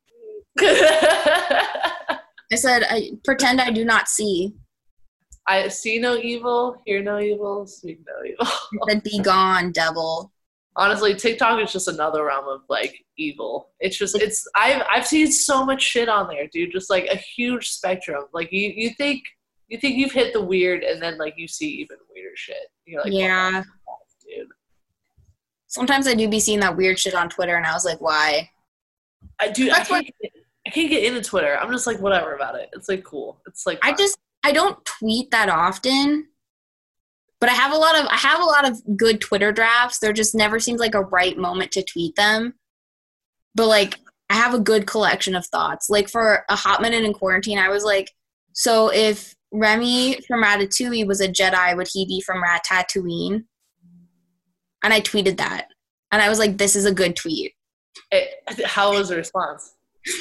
I said, I pretend I do not see. I see no evil, hear no evil, speak no evil. I said, be gone, devil. Honestly, TikTok is just another realm of like evil. I've seen so much shit on there, dude. Just like a huge spectrum. Like you think you've hit the weird, and then like you see even weirder shit. You're like, yeah, oh, dude. Sometimes I do be seeing that weird shit on Twitter, and I was like, why? I can't get into Twitter. I'm just like whatever about it. It's like cool. It's like fun. I don't tweet that often, but I have a lot of good Twitter drafts. There just never seems like a right moment to tweet them. But like I have a good collection of thoughts. Like for a hot minute in quarantine, I was like, so if Remy from Ratatouille was a Jedi, would he be from Ratatouille? And I tweeted that. And I was like, this is a good tweet. How was the response?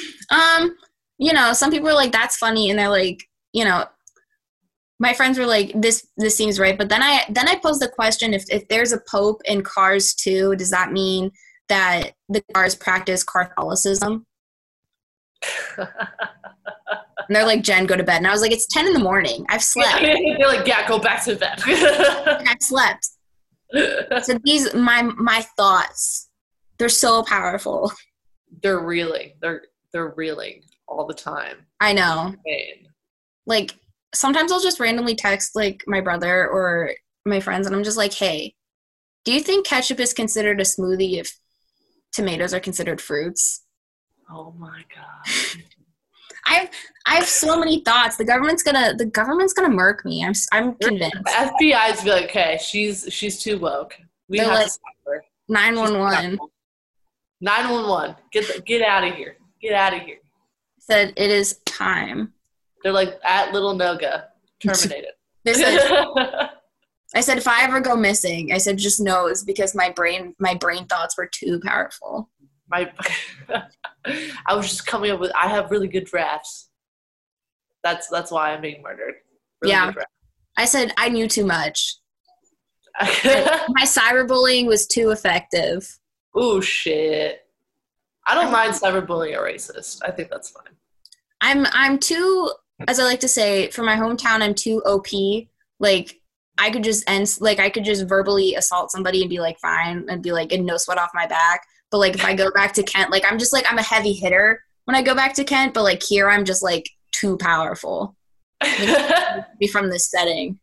Some people are like, that's funny, and they're like, my friends were like, this seems right. But then I posed the question, if there's a pope in Cars 2, does that mean that the Cars practice Catholicism? And they're like, Jen, go to bed. And I was like, it's 10 in the morning. I've slept. They're like, yeah, go back to bed. I've slept. So these my thoughts, they're so powerful. They're reeling. They're reeling all the time. I know. Like sometimes I'll just randomly text like my brother or my friends, and I'm just like, hey, do you think ketchup is considered a smoothie if tomatoes are considered fruits? Oh my god. I have so many thoughts. The government's gonna murk me. I'm convinced. The FBI's be like, okay, she's too woke. They're have like, to stop her. 911. 911. Get out of here. Get out of here. Said it is time. They're like, at Little Noga, terminated. I said if I ever go missing, I said just knows because my brain thoughts were too powerful. I was just coming up with, I have really good drafts. That's why I'm being murdered. Really yeah. I said I knew too much. My cyberbullying was too effective. Ooh, shit. I don't mind cyberbullying a racist. I think that's fine. I'm too, as I like to say, for my hometown, I'm too OP. Like, I could just verbally assault somebody and be like, fine, and be like, and no sweat off my back. But like, if I go back to Kent, like, I'm a heavy hitter when I go back to Kent, but like here, I'm just like too powerful. Be from this setting.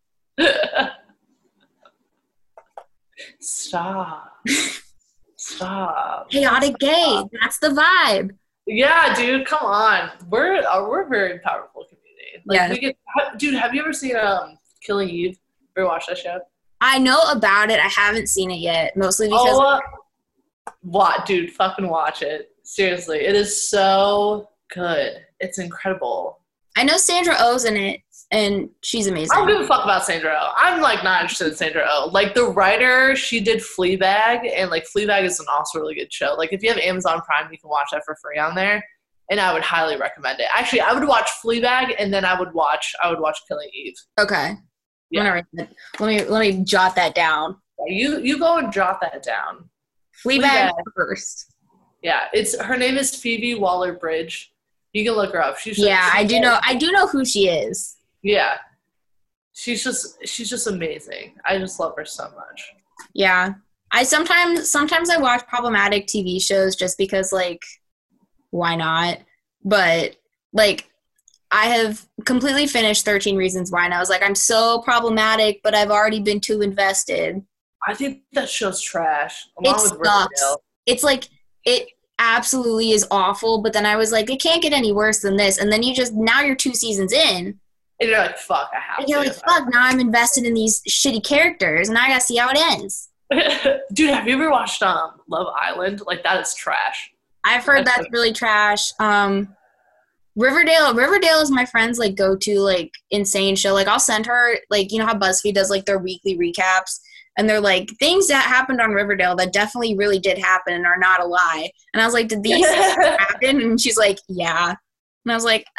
Stop. Chaotic gay. That's the vibe. Yeah, dude, come on. We're a very powerful community. Like, yeah. Dude, have you ever seen Killing Eve? Ever watched that show? I know about it. I haven't seen it yet, mostly because. What, dude? Fucking watch it. Seriously, it is so good. It's incredible. I know Sandra Oh's in it, and she's amazing. I don't give a fuck about Sandra Oh. I'm like not interested in Sandra Oh. Like the writer, she did Fleabag, and like Fleabag is an also really good show. Like if you have Amazon Prime, you can watch that for free on there, and I would highly recommend it. Actually, I would watch Fleabag, and then I would watch Killing Eve. Okay. Yeah. Let me jot that down. You go and jot that down. Fleabag first. Yeah, her name is Phoebe Waller-Bridge. You can look her up. I do know who she is. Yeah. She's just amazing. I just love her so much. Yeah. I sometimes I watch problematic TV shows just because like why not? But like I have completely finished 13 Reasons Why, and I was like, I'm so problematic, but I've already been too invested. I think that show's trash. It sucks. It's like, it absolutely is awful, but then I was like, it can't get any worse than this. And then now you're 2 seasons in. And you're like, fuck, I have to. And you're like, fuck, now I'm invested in these shitty characters, and I gotta see how it ends. Dude, have you ever watched Love Island? Like, that is trash. I've heard that's really trash. Riverdale is my friend's like go-to like insane show. Like I'll send her like, you know how BuzzFeed does like their weekly recaps, and they're like things that happened on Riverdale that definitely really did happen and are not a lie. And I was like, did these happen? And she's like, yeah. And I was like,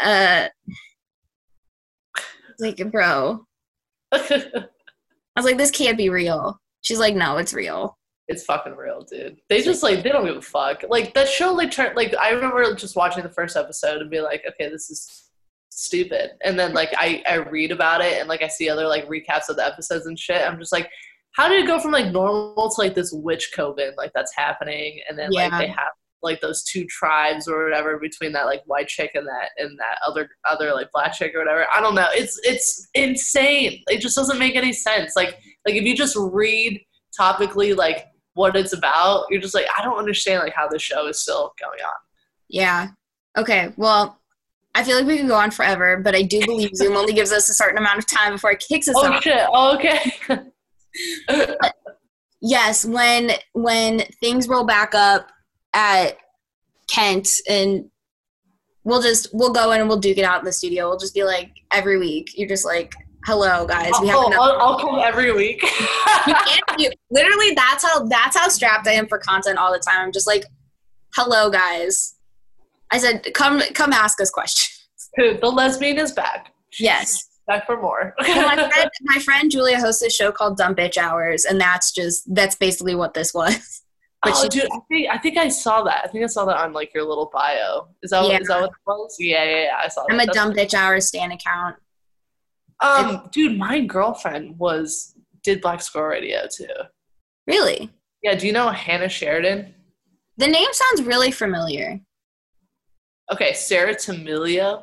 bro. I was like, this can't be real. She's like, no, it's real. It's fucking real, dude. They just like they don't give a fuck. Like that show like turned like I remember just watching the first episode and be like, okay, this is stupid. And then like I read about it and like I see other like recaps of the episodes and shit. I'm just like, how did it go from like normal to like this witch coven like that's happening? And then like they have like those two tribes or whatever between that like white chick and that other like black chick or whatever. I don't know. It's insane. It just doesn't make any sense. Like if you just read topically like what it's about, you're just like, I don't understand like how this show is still going on. Yeah. Okay. Well, I feel like we could go on forever, but I do believe Zoom only gives us a certain amount of time before it kicks us off. Oh shit. Oh, okay. Yes, when things roll back up at Kent and we'll go in and we'll duke it out in the studio. We'll just be like every week. You're just like, hello guys. I'll come every week. Literally that's how strapped I am for content all the time. I'm just like, hello guys. I said, come ask us questions. The lesbian is back. Yes. Back for more. Well, my friend Julia hosts a show called Dumb Bitch Hours, and that's basically what this was. But dude, I think I saw that. I think I saw that on like your little bio. Is that what it was? Yeah. I saw that. I'm a Dumb Bitch Hours stan account. Dude, my girlfriend did Black Squirrel Radio too. Really? Yeah. Do you know Hannah Sheridan? The name sounds really familiar. Okay, Sarah Tamilio.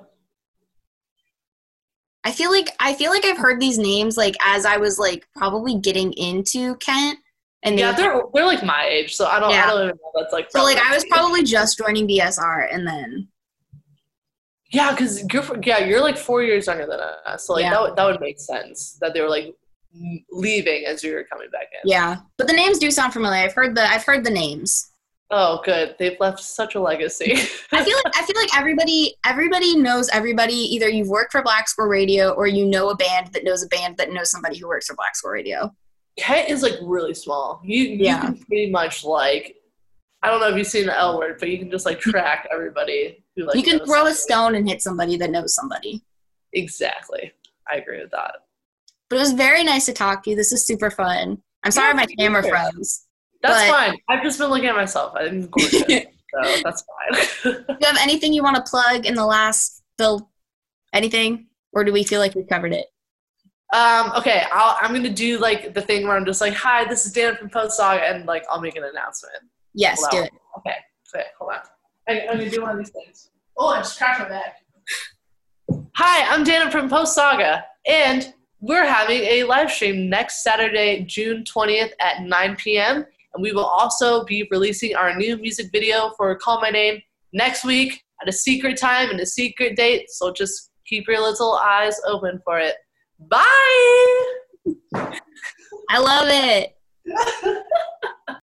I feel like I've heard these names like as I was like probably getting into Kent. And they're like my age, so I don't even know that's like. So like I was probably just joining BSR and then. Yeah, because you're like 4 years younger than us, so like that would make sense that they were like leaving as you were coming back in. Yeah, but the names do sound familiar. I've heard the names. Oh, good. They've left such a legacy. I feel like everybody knows everybody. Either you've worked for Black Squirrel Radio or you know a band that knows somebody who works for Black Squirrel Radio. Kent is like really small. You can pretty much like, I don't know if you've seen the L Word, but you can just like track everybody who like. You can throw a stone and hit somebody that knows somebody. Exactly. I agree with that. But it was very nice to talk to you. This is super fun. I'm sorry my camera froze. That's fine. I've just been looking at myself. I'm gorgeous, so that's fine. Do you have anything you want to plug in the last Bill? Anything? Or do we feel like we covered it? Okay, I'm going to do like the thing where I'm just like, hi, this is Dan from Post Saga, and like I'll make an announcement. Yes, do it. Okay, hold on. I'm going to do one of these things. Oh, I just cracked my back. Hi, I'm Dana from Post Saga, and we're having a live stream next Saturday, June 20th at 9 p.m., and we will also be releasing our new music video for Call My Name next week at a secret time and a secret date, so just keep your little eyes open for it. Bye! I love it.